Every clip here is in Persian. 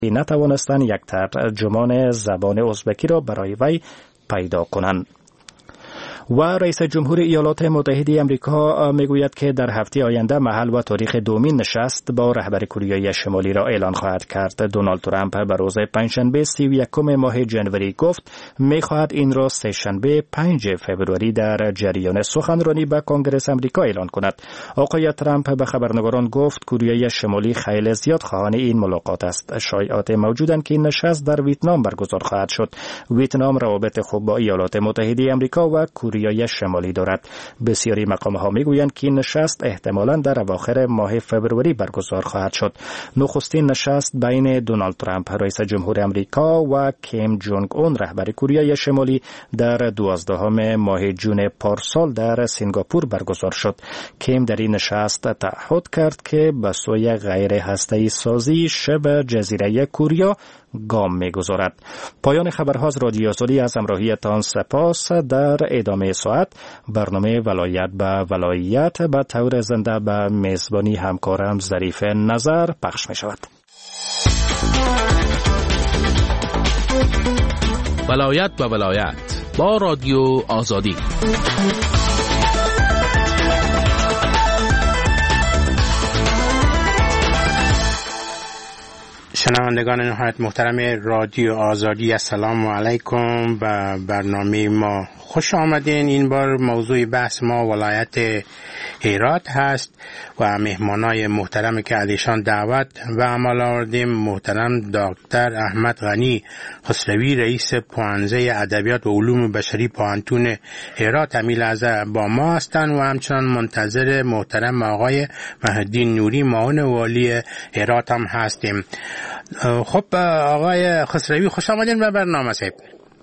نتوانستند یک ترجمان زبان ازبکی را برای وی پیدا کنند. و رئیس جمهور ایالات متحده آمریکا میگوید که در هفته آینده محل و تاریخ دومین نشست با رهبر کره شمالی را اعلان خواهد کرد. دونالد ترامپ به روز پنجشنبه 31 ماه ژانویه گفت میخواهد این را سه‌شنبه 5 فوریه در جریان سخنرانی به کنگره آمریکا اعلان کند. آقای ترامپ به خبرنگاران گفت کره شمالی خیلی زیاد خواهان این ملاقات است. شایعات موجودند که این نشست در ویتنام برگزار خواهد شد. ویتنام روابط خوب با ایالات متحده آمریکا و کره شمالی دارد. بسیاری مقام‌ها میگویند که این نشست احتمالاً در اواخر ماه فوریه برگزار خواهد شد. نخستین نشست بین دونالد ترامپ رئیس جمهور آمریکا و کیم جونگ اون رهبر کره شمالی در 12 ماه جون پارسال در سنگاپور برگزار شد. کیم در این نشست تعهد کرد که به سوی غیر هسته‌ای سازی شبه جزیره کره گام می‌گذارد. پایان خبرها از رادیو آزادی از همراهیتان سپاس. در ادامه ساعت برنامه ولایت به ولایت به طور زنده به میزبانی همکارم ظریف نظر پخش می شود. ولایت به ولایت با رادیو آزادی. شنوندگان نهایت محترم رادیو آزادی، السلام علیکم. به برنامه ما خوش آمدین. این بار موضوع بحث ما ولایت هرات هست و مهمانای محترم که علیشان دعوت و عمل آوردیم محترم دکتر احمد غنی خسروی رئیس پوهنځی ادبیات و علوم بشری پوهنتون هرات همین لحظه با ما هستند و همچنان منتظر محترم آقای محی‌الدین نوری معاون والی هرات هم هستیم. خب آقای خسروی خوش آمدین به برنامه صاحب.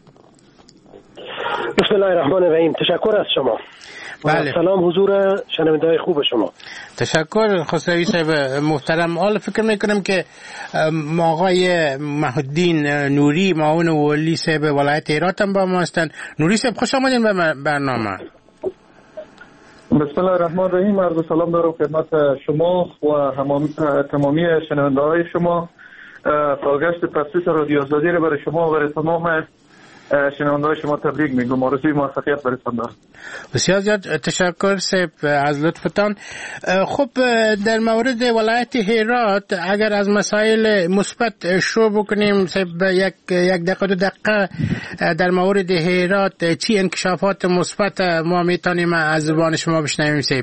بسم الله الرحمن الرحیم. تشکر از شما. بله. سلام حضور شنونده‌های خوب شما. تشکر خسروی صاحب محترم. حالا فکر میکنم که آقای محی‌الدین نوری معاون والی صاحب ولایت هرات هم با ما هستند. نوری صاحب خوش آمدین به برنامه. بسم الله الرحمن الرحیم. عرض سلام دارم خدمت شما و تمامی شنونده‌های شما. سالگشت تأسیس رادیو آزادی را برای شما و برای تمام شنونده‌های شما تبریک میگم. آرزوی موفقیت براتون دارم. بسیار زیاد تشکر صاحب از لطفتان. خب در مورد ولایت هرات اگر از مسائل مثبت شروع بکنیم صاحب، یک دقیقه دو دقیقه در مورد هرات چی انکشافات مثبت ما میتونیم از زبان شما بشنویم صاحب؟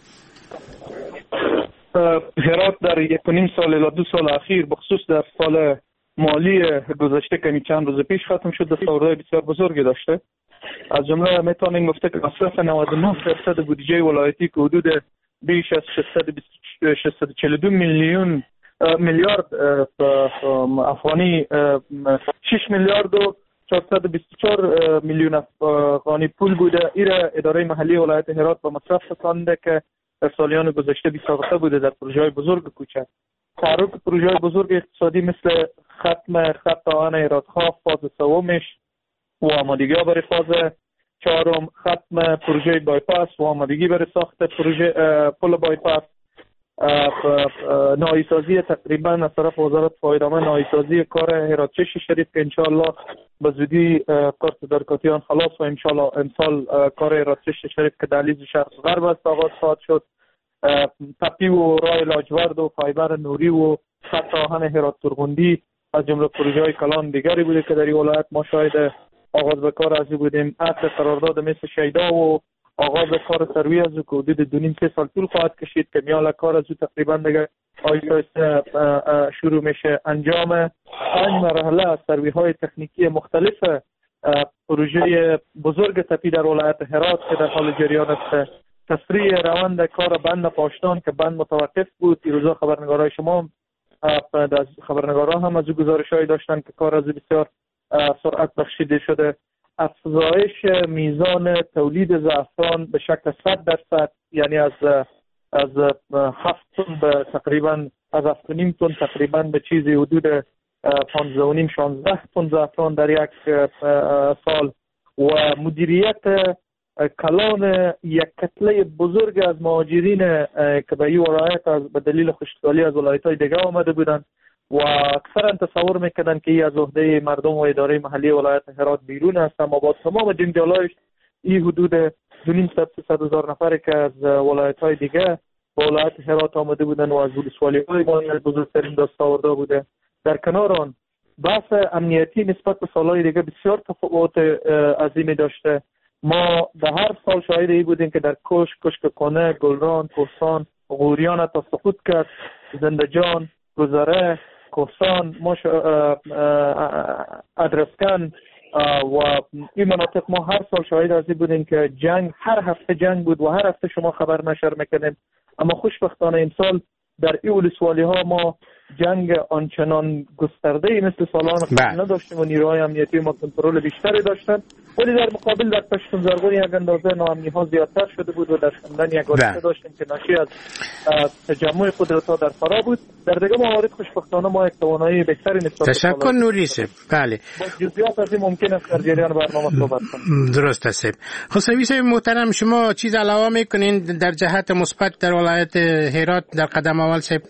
هرات در 1.5 سال الی 2 سال اخیر بخصوص در سال مالی گذشته که چند روز پیش ختم شد دستاوردهای بسیار بزرگی داشته. از جمله میتونیم گفته که مصرف 99% بودجه ولایتی که حدود بیش از 642 میلیارد افغانی 6 میلیارد و 424 میلیون افغانی پول بوده. ایره اداره محلی ولایت هرات با مصرف رسانده که در سالیان گذشته بی‌سابقه بوده در پروژه‌های بزرگ کوچک. تحرک پروژه‌های بزرگ اقتصادی مثل ختم خط آهن هرات-خواه فاز سومش و آمادگی برای فاز چهارم، ختم پروژه بایپاس و آمادگی برای ساخت پروژه پل بایپاس، نهایی‌سازی تقریبا از طرف وزارت فایده‌مند نهایی‌سازی کار هرات چش شریف که انشالله به زودی کار تدارکاتیان خلاص و انشالله امسال کار هرات چش شریف که دهلیز شرق غرب است آغاز خواهد شد. تپی و راه لاجورد و فایبر نوری و خط آهن هرات ترغندی از جمله پروژه‌های کلان دیگری بوده که در این ولایت ما شاهد آغاز به کار از بودیم. عقد قرارداد مثل شیدا و آغاز کار سروی از که حدود 2.5-3 سال طول خواهد کشید که میال کار از تقریبا دیگه آیسته شروع میشه. انجام 5 مرحله از سروی های تکنیکی مختلف پروژه بزرگ تپی در ولایت هرات که در حال جریان است. تسریع روند کار بند پاشتان که بند متوقف بود. این روزا خبرنگارای شما خبرنگاران هم از گزارش‌هایی داشتن که کار از بسیار سرعت بخشیده شده. افزایش میزان تولید زعفران به شکل 100%، یعنی از 7 تن به تقریبا از 7.5 تن تقریبا به چیزی حدود 15.5-16 تن زعفران در یک سال و مدیریت کلان یک کتله بزرگ از مهاجرین که به این ولایت به دلیل خشکسالی از ولایت‌های دیگه آمده بودند و اکثرا تصور میکنن که این از عهده مردم و اداره محلی ولایت هرات بیرون است، اما با تمام جنجالایش این حدود 200,000 نفر که از ولایت های دیگه با ولایت هرات آمده بودن و از ولسوالی های ما از بزرگترین دستاورده بوده. در کنار آن بحث امنیتی نسبت به سالهای دیگه بسیار تفاوت عظیمی داشته. ما در هر سال شاهد ای بودیم که در کشک کنه، گلران، کوهستان، غوریان تا سقوط کرد، زندجان، گذره، کوهستان، ادرسکن و این مناطق ما هر سال شاهد ازی بودیم که جنگ، هر هفته جنگ بود و هر هفته شما خبر نشر میکنیم. اما خوشبختانه این سال در این ولسوالی ها ما جنگ آنچنان گسترده مثل سالان قبل نداشتیم و نیروهای امنیتی ما کنترل بیشتری داشتن، ولی در مقابل در پشتون زرگون یک اندازه ناامنی ها زیادتر شده بود و در شمدن یک حادثه داشتیم که ناشی از تجمع قدرت ها در فرا بود. در دیگه موارد خوشبختانه ما یک توانایی بهتری نسبت تشکر نوری صاحب. بله، با جزئیات از این ممکن است در جریان برنامه صحبت کنیم. درست است. خسروی صاحب محترم، شما چیز علاوه میکنین در جهت مثبت در ولایت هرات در قدم اول صاحب؟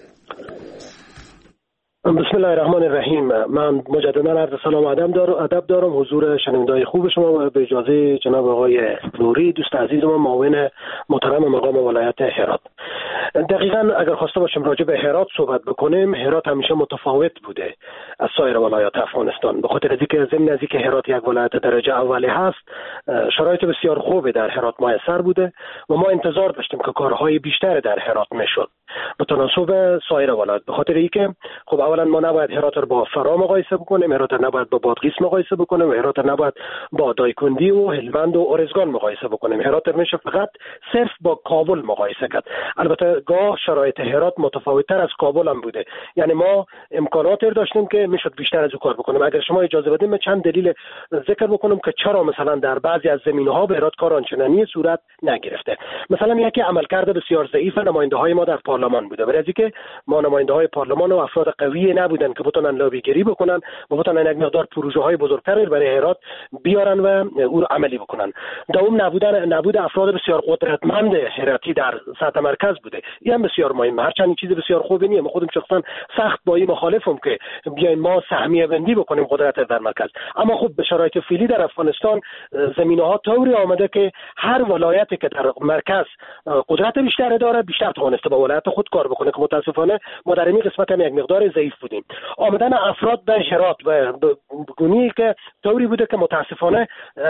بسم الله الرحمن الرحیم. من مجددا عرض سلام و ادب دارم حضور شنوندگان خوب شما و به اجازه جناب آقای نوری دوست عزیز و معاون محترم مقام ولایت هرات. دقیقاً اگر خواسته باشیم راجع به هرات صحبت بکنیم، هرات همیشه متفاوت بوده از سایر ولایات افغانستان، به خاطر اینکه ضمن از اینکه هرات یک ولایت درجه اولی هست، شرایط بسیار خوبی در هرات میسر بوده و ما انتظار داشتیم که کارهای بیشتر در هرات میشد به تناسب سایر ولایات، به خاطر اینکه خب اولا ما نباید هرات رو با فرا مقایسه بکنیم، هرات رو نباید با بادغیس مقایسه بکنیم، هرات رو نباید با دایکندی و هلمند و ارزگان مقایسه بکنیم، هرات رو میشه فقط صرف با کابل مقایسه کرد. البته گاه شرایط هرات متفاوت‌تر از کابل هم بوده، یعنی ما امکانات داشتیم که میشد بیشتر از او کار بکنیم. اگر شما اجازه بدید من چند دلیل ذکر بکنم که چرا مثلا در بعضی از زمینه‌ها به هرات کار آنچنانی صورت نگرفته. مثلا یکی عملکرد بسیار ضعیف نماینده‌های ما در پارلمان بوده، برای اینکه ما نماینده‌های پارلمان و افراد قوی نبودن که بتونن لابیگری بکنن و بتونن یک مقدار پروژه‌های بزرگتر برای هرات بیارن و او رو عملی بکنن. دوم نبود افراد بسیار قدرتمند هراتی در سطح مرکز بوده. این هم بسیار مهمه، هرچند این چیز بسیار خوبی نیست. من خودم شخصا سخت با این مخالفم که بیاین ما سهمیه بندی بکنیم قدرت در مرکز، اما خب به شرایط فعلی در افغانستان زمینه‌ها طوری آمده که هر ولایتی که در مرکز قدرت بیشتر داره بیشتر توانسته با ولایت خود کار بکنه، که متاسفانه ما در این قسمت هم یک مقدار ضعیف بودیم. آمدن افراد به هرات و گونی که طوری بوده که متاسفانه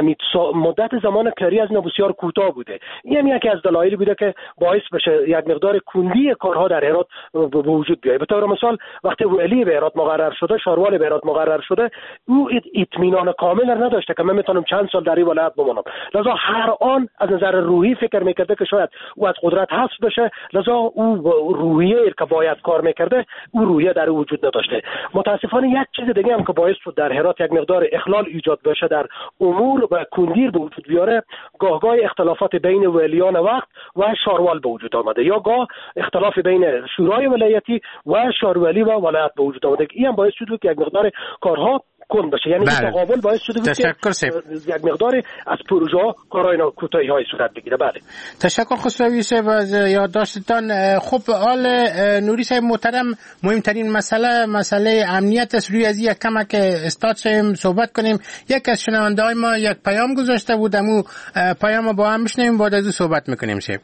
مدت زمان کاری از بسیار کوتاه بوده. این یکی از دلایلی بوده که باعث بشه یک مقدار کندی کارها در هرات به وجود بیاید. به طور مثال وقتی ولی به هرات مقرر شده، شاروال به هرات مقرر شده، او اطمینان کامل نداشته که من میتونم چند سال در این ولایت بمانم، لذا هر آن از نظر روحی فکر میکرده که شاید او از قدرت حذف بشه، لذا او روحیه که باید کار میکرده او روحیه در وجود نداشته. متاسفانه یک چیز دیگه هم که باعث شد در هرات یک مقدار اخلال ایجاد بشه در امور و کندیر به وجود بیاره، گاه اختلافات بین ولیان وقت و شاروال به وجود آمده، یا گاه اختلاف بین شورای ولایتی و شارولی و ولایت به وجود آمده. این هم باعث شد که یک مقدار کارها کند بشه، یعنی این تقابل باعث شده بود که یک مقدار از پروژه ها کارهای کوتاهی های صورت بگیره. بله، تشکر خسروی صاحب از یادداشتتان. خب حال نوری صاحب محترم، مهمترین مسئله امنیت است. روی از یک کمک استاد شیم صحبت کنیم. یک از شنونده های ما یک پیام گذاشته بود، امو پیام با هم بشنویم، بعد از او صحبت میکنیم. شیم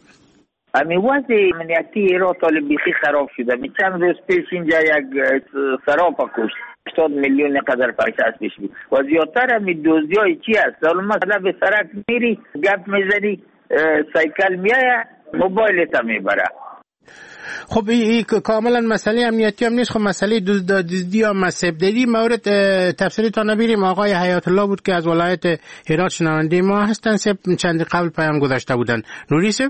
وضع امنیتی هرات بیخی خراب شده. چند روز پیش اینجا یک سراپا کشت 80 میلیون قدر پایتخت پیش بود و زیادتر همین دزدیای چی هست؟ حالا مثلا به سرک میری گپ میزنی، سایکل میایه، موبایلت میبره. خب این کاملا مسئله امنیتی هم نیست، خب مسئله دزدی یا مسبدری. مورد تفسیرتان نبیریم. آقای حیات الله بود که از ولایت هرات شنونده ما هستن، چند قبل پیام گذاشته بودن. نوری صاحب،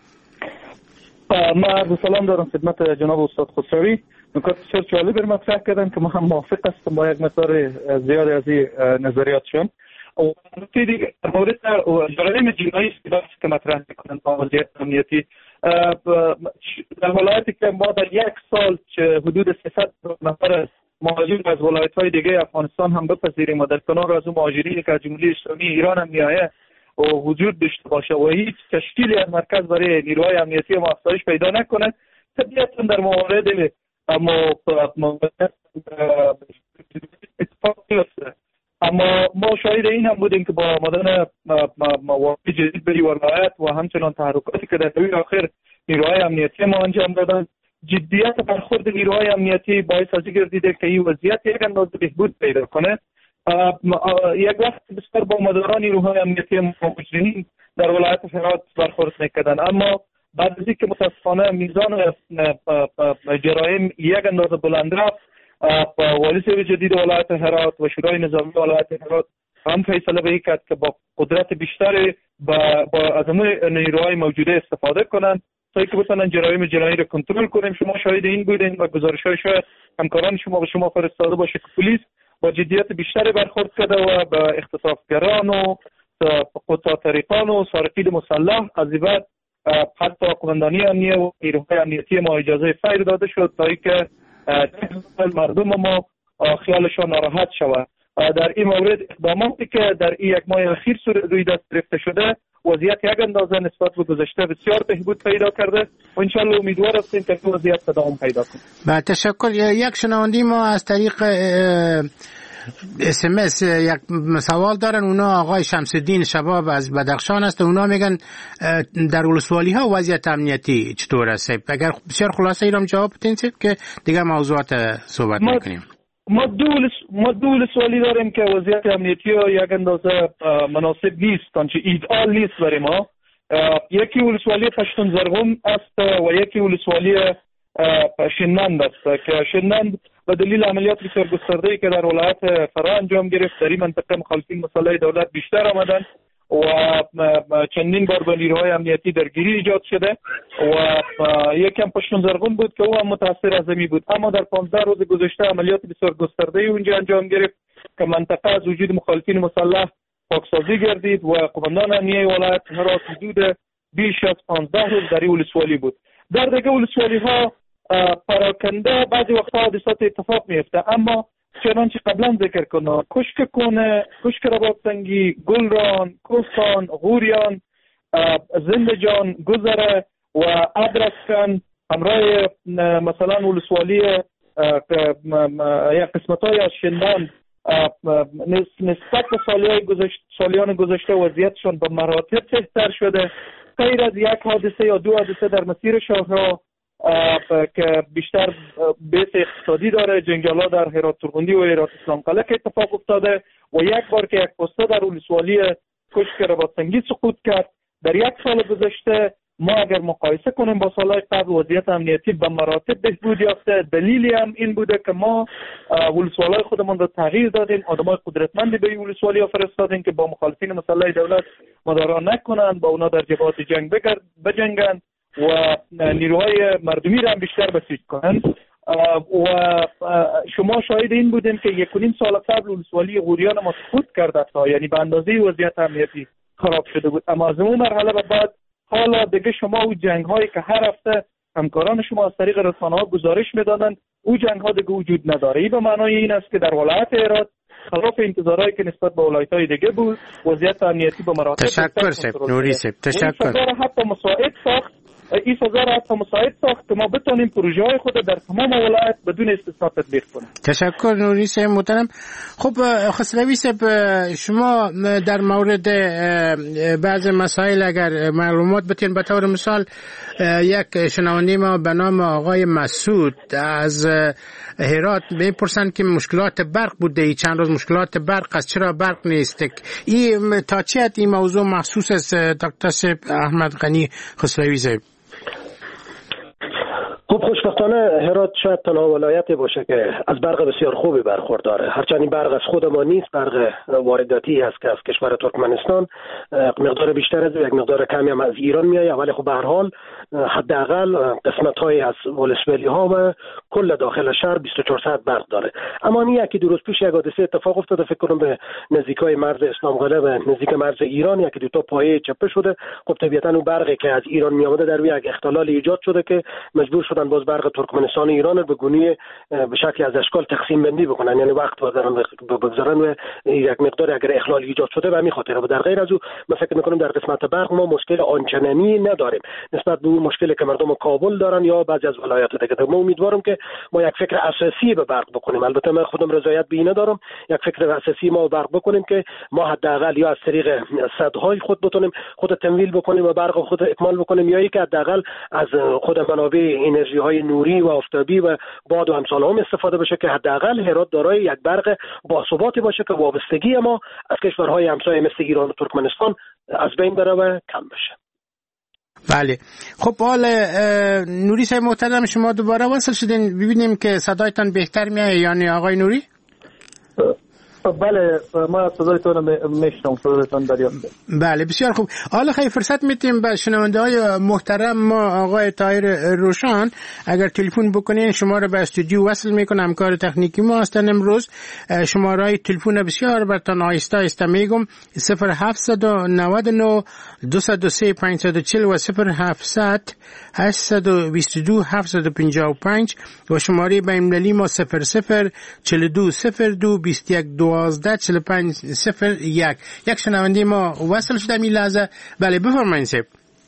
ما عرض سلام دارم خدمت جناب استاد خسروی. نکات بسیار جالب مطرح کردن که ما هم موافق هستم با یک مقدار زیاد از این نظریاتشون. نکته دیگه مورد جرایم جنایی که مطرح میکنن با وضعیت امنیتی در ولایتی که ما در یک سال حدود 300 نفر مهاجر از ولایت‌های دیگه افغانستان هم بپذیریم و در کنار از اون مهاجری که از جمهوری اسلامی ایران هم میآید و وجود داشته باشه و هیچ تشکیلی از مرکز برای نیروهای امنیتی ما افزایش پیدا نکنه، طبیعتاً در موارد اتفاق نیست. اما ما شاهد این هم بودیم که با آمدن مواقع جدید به ولایت و همچنان تحرکاتی که در دوی آخر نیروهای امنیتی ما انجام دادن، جدیت برخورد نیروهای امنیتی باعث از گردیده که این وضعیت یک اندازه بهبود پیدا کنه. یک وقت بسیار با مداران نیروهای امنیتی مجرمین در ولایت هرات برخورد میکردن، اما بعد از اینکه متاسفانه میزان جرایم یک اندازه بلند رفت، والی صاحب جدید ولایت هرات و شورای نظامی ولایت هرات هم فیصله به این کرد که با قدرت بیشتری با از نیروهای موجوده استفاده کنند تا اینکه بتونن جرایم جنایی را کنترل کنیم. شما شاهد این بودین و گزارش‌های شاید همکاران شما به شما فرستاده باشه که پلیس با جدیت بیشتری برخورد کرده و به اغتصابگران و قطاع طریقان و سارقین مسلح از این بعد حتی قماندانی امنیه و نیروهای امنیتی ما اجازه فیر داده شد تا اینکه مردم ما خیالشان ناراحت شود. در این مورد اقداماتی که در این یک ماه اخیر روی دست گرفته شده، وضعیت یک اندازه نسبت به گذشته بسیار بهبود پیدا کرده و انشالله امیدوار هستیم که این وضعیت ادامه پیدا کنه. با تشکر. یک شنوندی ما از طریق SMS یک سوال دارن، اونا آقای شمس‌الدین شباب از بدخشان است. اونا میگن در ولسوالی ها وضعیت امنیتی چطور است؟ اگر بسیار خلاصه ایرام جواب بدین که دیگه موضوعات صحبت میکنیم. ما دو ولسوالی داریم که وضعیت امنیتی ها یک اندازه مناسب نیست، آنچه ایدئال نیست برای ما. یکی ولسوالی پشتون زرغون است و یکی ولسوالی شنند است که شنند به دلیل عملیات بسیار گسترده‌ای که در ولایت فرا انجام گرفت، در این منطقه مخالفین مسلح دولت بیشتر آمدن و چندین بار با نیروهای امنیتی درگیری ایجاد شده و یکم پشتون زرغون بود که او هم متاثر از این بود. اما در 15 روز گذشته عملیات بسیار گسترده‌ای اونجا انجام گرفت که منطقه از وجود مخالفین مسلح پاکسازی گردید و قماندان امنیه ولایت هرات حدود بیش از 15 روز در این ولسوالی بود. در دیگه ولسوالی ها پراکنده بعضی وقتا حادثات اتفاق میفته، اما چنانچه قبلا ذکر کنم کشک رباطسنگی، گلران، کوهستان، غوریان، زندجان، گذره و ادرسکن همراه مثلا ولسوالی یا قسمت‌های از شندان نسبت به سالیان گذشته وضعیتشان به مراتب بهتر شده. غیر از یک حادثه یا دو حادثه در مسیر شاهراه که بیشتر بیس اقتصادی داره، جنگالا در هرات ترغندی و هرات اسلام قلعه که اتفاق افتاده و یک بار که یک پسته در ولسوالی کشک رباطسنگی سقوط کرد. در یک سال گذشته ما اگر مقایسه کنیم با سالهای قبل وضعیت امنیتی به مراتب بهبود یافته. دلیلی هم این بوده که ما ولسوالای خودمون رو تغییر دادیم، آدمای قدرتمندی به این ولسوالی ها فرستادیم که با مخالفین مسلح دولت مدارا نکنند، با اونا در جبهات جنگ بجنگند و نیروهای مردمی را هم بیشتر بسیج کنند. و شما شاهد این بودیم که 1.5 سال قبل ولسوالی غوریان ما سقوط کرده تا، یعنی به اندازه وضعیت امنیتی خراب شده بود. اما از اون مرحله به بعد حالا دیگه شما او جنگ هایی که هر هفته همکاران شما از طریق رسانه ها گزارش میدادن، او جنگ ها دیگه وجود نداره. این به معنای این است که در ولایت هرات خلاف انتظارهایی که نسبت به ولایت های دیگه بود وضعیت امنیتی به مراتب تشکر سید نوری سید تشکر. حتی مساعد ساخت این سزا را حتی مساعد ساخت که ما بتونیم پروژه های خود در تمام ولایت بدون استثنا تطبیق کنیم. تشکر نوری صاحب محترم. خب خسروی صاحب، شما در مورد بعض مسائل اگر معلومات بتین، به طور مثال یک شنونده ما به نام آقای مسعود از هرات میپرسند که مشکلات برق بوده، چند روز مشکلات برق است، چرا برق نیست؟ این تا چه حد این موضوع مخصوص است دکتر صاحب احمد غنی خسروی صاحب؟ خب خوشبختانه هرات شاید تنها ولایتی باشه که از برق بسیار خوبی برخورداره. هرچند این برق از خود ما نیست، برق وارداتی هست که از کشور ترکمنستان مقدار بیشتر از یک مقدار کمی هم از ایران میاد، ولی خب به هر حال حداقل قسمت‌های از ولسوالی‌ها و کل داخل شهر 24 ساعت برق داره. اما این یکی دو روز پیش یک حادثه اتفاق افتاده، فکر کنم به نزدیکای مرز اسلام قلعه و نزدیک مرز ایران، یکی دو تا پایه چپه شده. خب طبیعتاً اون برقی که از ایران میآمده در یک اختلال ایجاد شده که مجبور شده کردن باز برق ترکمنستان ایران به گونی به شکلی از اشکال تقسیم بندی بکنن، یعنی وقت بگذارن و یک مقدار اگر اخلال ایجاد شده به همین خاطر. و در غیر از او من فکر میکنم در قسمت برق ما مشکل آنچنانی نداریم نسبت به مشکلی که مردم کابل دارن یا بعضی از ولایات دیگه. ما امیدوارم که ما یک فکر اساسی به برق بکنیم. البته من خودم رضایت به این ندارم، یک فکر اساسی ما برق بکنیم که ما حداقل یا از طریق سدهای خود بتونیم خود تمویل بکنیم و برق خود اکمال بکنیم، یا اینکه حداقل از خود منابع انرژی های نوری و آفتابی و باد و امثال هم استفاده بشه که حداقل هرات دارای یک برق باثباتی باشه که وابستگی ما از کشورهای همسایه مثل ایران و ترکمنستان از بین بره و کم بشه. بله خب حال نوری صاحب محترم شما دوباره وصل شدین، ببینیم که صدایتان بهتر میاد یعنی آقای نوری؟ بله ما صدایتون میشنم، صدایتون داریم. بله بسیار خوب. حالا خیلی فرصت میتیم به شنونده های محترم ما آقای طاهر روشن اگر تلفن بکنین شما رو به استودیو وصل میکنم. همکار تکنیکی ما هستن امروز. شماره های تلفن بسیار براتون آهسته آهسته میگم 0799 203 540 و 0700 822 755 و شماره بین المللی ما 00 42 02 21 12 45 01. یک شنونده ما وصل شده این لحظه. بله بفرمایید صاحب.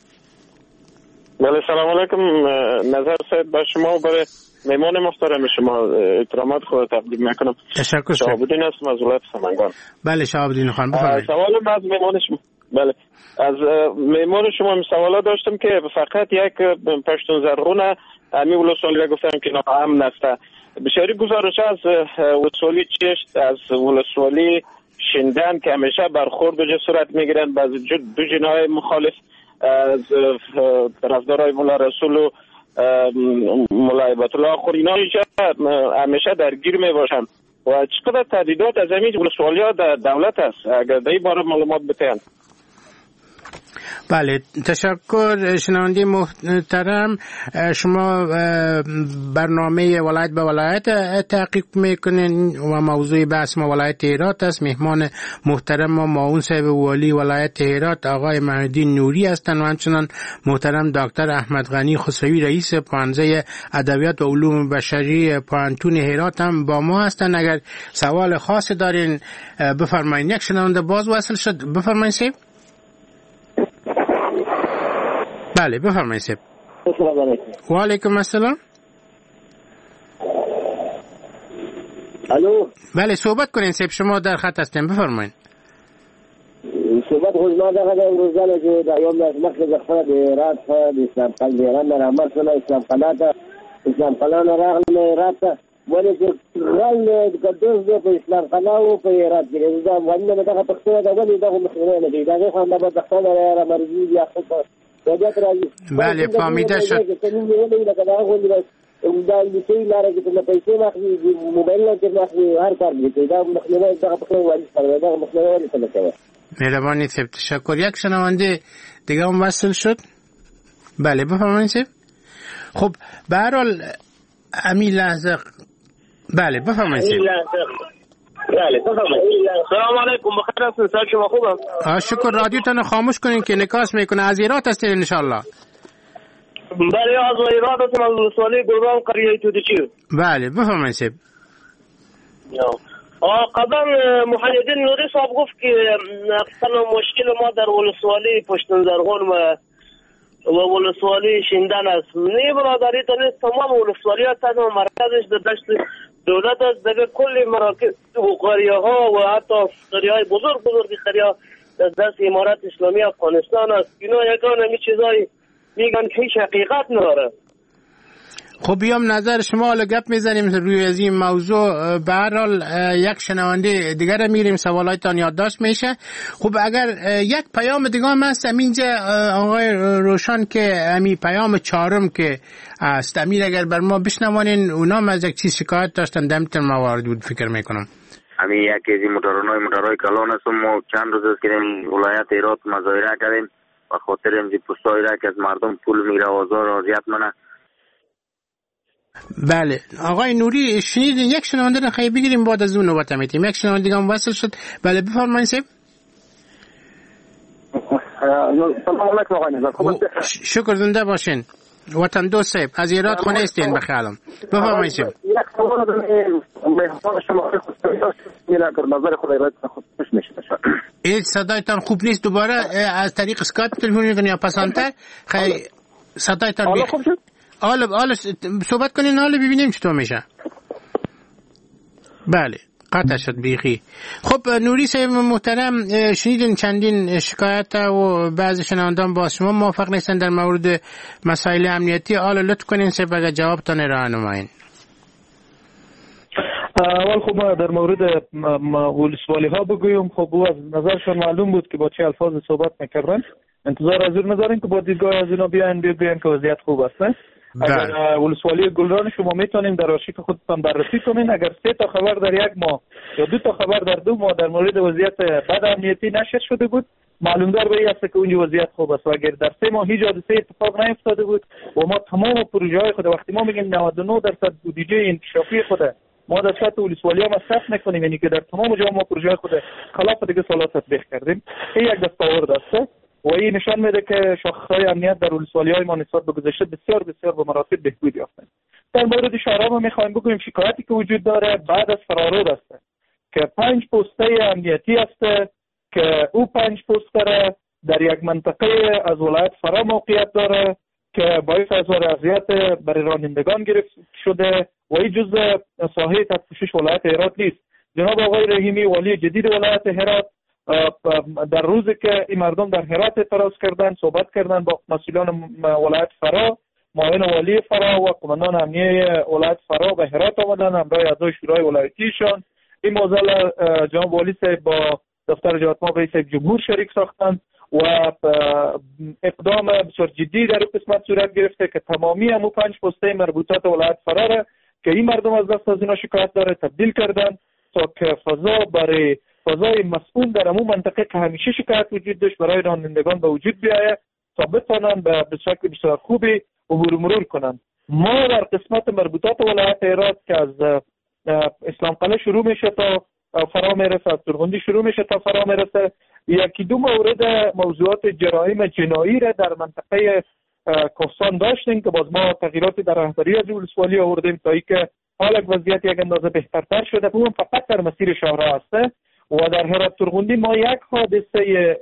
بله سلام علیکم. نظر صاحب با شما و برای مهمان محترم شما احترامات خود تقدیم میکنم. تشکر. شهاب‌الدین هستم از ولایت سمنگان. بله شهاب‌الدین خان بفرمایید. سوال من از مهمان شما، بله از مهمان شما سوالا داشتم که فقط یک پشتون زرغونه امی ولسوالی گفتم که ناامن است. بسیاری گزارش از ولسوالی چشت از ولسوالی شندن که همیشه برخورد به صورت میگیرن بعض دو جناح مخالف از طرفدارای مولا رسول و مولا هیبت الله آخر اینا همیشه درگیر میباشن و چقدر تهدیدات از همین ولسوالی ها در دولت است اگر در این باره معلومات بتین. بله تشکر شنونده محترم. شما برنامه ولایت به ولایت تحقیق میکنین و موضوع بحث ما ولایت هرات است. مهمان محترم ما معاون صاحب والی ولایت هرات آقای مهدی نوری هستند و همچنان محترم دکتر احمد غنی خسروی رئیس پانزه ادبیات و علوم بشری پانتون هرات هم با ما هستند. اگر سوال خاص دارین بفرمایید. یک شنونده باز وصل شد، بفرمایید صاحب. بله بفرمایید صاحب. السلام علیکم. و علیکم السلام. الو. بله صحبت کنین صاحب، شما در خط هستین بفرمایید. صحبت روزنامه دغه روزانه چې د یوم د مخکې د خپل د هرات د اسلام قلعه د ایران نه مرسله اسلام قلعه راغله هرات ته ولې چې غل د قدوس د اسلام قلعه او په هرات کې دا باندې دغه پښتو د ولې دغه مخنه نه دی دا خو نه به تخته لري مرزي یا خو بله فهمیده شد. دا د څه لاره کې ته پیسې مخې موبایل نه مخې هر کار دي دا مخنه دغه پښتو وایي سره دغه مخنه وایي سره. مهربانی صاحب تشکر. یک شنونده دیگه هم وصل شد. بله بفرمایید صاحب. خب به هر حال همین لحظه بله بفرمایید صاحب. بله بفرمایید. سلام علیکم، بخیر هستین؟ صحت شما خوبه؟ شکر. رادیوتون خاموش کنین که نکاس میکنه. از ایرات هستین ان شاء الله؟ بله از ایرات هستم، از ولسوالی گلبان قریه تودچی. بله بفرمایید صاحب. قبلا محمد نوری صاحب گفت که اصلا مشکل ما در ولسوالی پشتون زرغون و ولسوالی شندن است. نه برادری تا تمام ولسوالی ها تنها مرکزش در دشت دولت است. دیگه کل مراکز و قریه ها و حتی قریه های بزرگ قریه در دست امارت اسلامی افغانستان است. اینا یکان همی چیزایی میگن که هیچ حقیقت نداره. خب بیام نظر شما حالا گپ میزنیم روی از این موضوع. به هر حال یک شنونده دیگر میریم سوالایتان یادداشت میشه. خب اگر یک پیام دیگه هم هست اینجا آقای روشن که همین پیام چهارم که است امیر اگر بر ما بشنوانین اونا از یک چیز شکایت داشتن دمتر موارد بود فکر میکنم. همین یکی از موتورهای کلان هستم و چند روز است که ولایت هرات مظاهره کردیم و خاطر این پستایی را که از مردم پول میگیره آزار و اذیت منه. بله آقای نوری شنیدین؟ یک شنونده رو خیلی بگیریم بعد از اون نوبت میتیم. یک شنونده دیگه هم وصل شد. بله بفرمایید صاحب. سلام علیکم آقای نظر. شکر زنده باشین. وطن دوست صاحب از ایراد خونه استین بخیالم بفرمایید. یک سوال مهمان شما در نظر خود ایراد خود خوش میشه. این صدایتان خوب نیست، دوباره از طریق اسکایپ تلفن میکنید یا پسانتر خیلی صدایتان حالا خوب شد؟ حالا صحبت کنین حالا ببینیم چطور میشه. بله قطع شد بیخی. خب نوری صاحب محترم، شنیدین چندین شکایت و بعضی شنوندگان با شما موافق نیستن در مورد مسائل امنیتی. حالا لطف کنین صاحب اگر جوابتان ارائه نمایین. اول خب ما در مورد ولسوالی ها بگویم. خب او از نظرشون معلوم بود که با چه الفاظ صحبت میکردن. انتظار از اون نداریم که با دیدگاه از اینا بیاین بگوین که وضعیت خوب است. اگر ولسوالی گلران شما میتونیم در آرشیف خودتان بررسی کنین، اگر 3 تا خبر در یک ماه یا 2 تا خبر در 2 ماه در مورد وضعیت بد امنیتی نشر شده بود، معلوم دار به این است که اونجا وضعیت خوب است. و اگر در 3 ماه هیچ حادثه اتفاق نیفتاده بود و ما تمام پروژه های خود، وقتی ما میگیم 99% بودجه انکشافی خود ما در سطح ولسوالی ها مصرف میکنیم، یعنی که در تمام جا ما پروژه خود خلاف دیگه سالات تطبیق کردیم، این یک دستاورد است و این نشان میده که شاخص‌های امنیت در ولسوالی‌های ما نسبت به گذشته بسیار بسیار به مراتب بهبود یافتند. در مورد شهرها ما می‌خوایم بگویم شکایتی که وجود داره بعد از فرارود است که 5 پسته امنیتی است که او 5 پسته در یک منطقه از ولایت فرا موقعیت داره که باعث از اذیت برای رانندگان گرفت شده و این جزء ساحه تحت پوشش ولایت هرات نیست. جناب آقای رحیمی والی جدید ولایت هرات در روزی که این مردم در هرات اعتراض کردن صحبت کردن با مسئولان ولایت فرا، معاون والی فرا و قماندان امنیه ولایت فرا به هرات آمدن همراه اعضای شورای ولایتیشان. این موضوع جناب والی صاحب با دفتر جهاتماب رئیس جمهور شریک ساختن و اقدام بسیار جدی در قسمت صورت گرفته که تمامی همون 5 پسته مربوطات ولایت فرا را که این مردم از دست از اینا شکایت داره تبدیل کردن تا که فضای مسئول در همون منطقه که همیشه شکایت وجود داشت برای رانندگان به وجود بیاید تا بتوانند به شکل بسیار خوبی عبور مرور کنند. ما در قسمت مربوطات ولایت هرات که از اسلام قلعه شروع میشه تا فرا میرسه، از سرغندی شروع میشه تا فرا میرسه، 1-2 مورد موضوعات جرایم جنایی را در منطقه کوهستان داشتیم که باز ما تغییراتی در رهبری از ولسوالی آوردیم تا اینکه حالا وضعیت یک اندازه بهترتر شده. اون فقط در مسیر شهرها است و در هرات سرغندی ما یک حادثه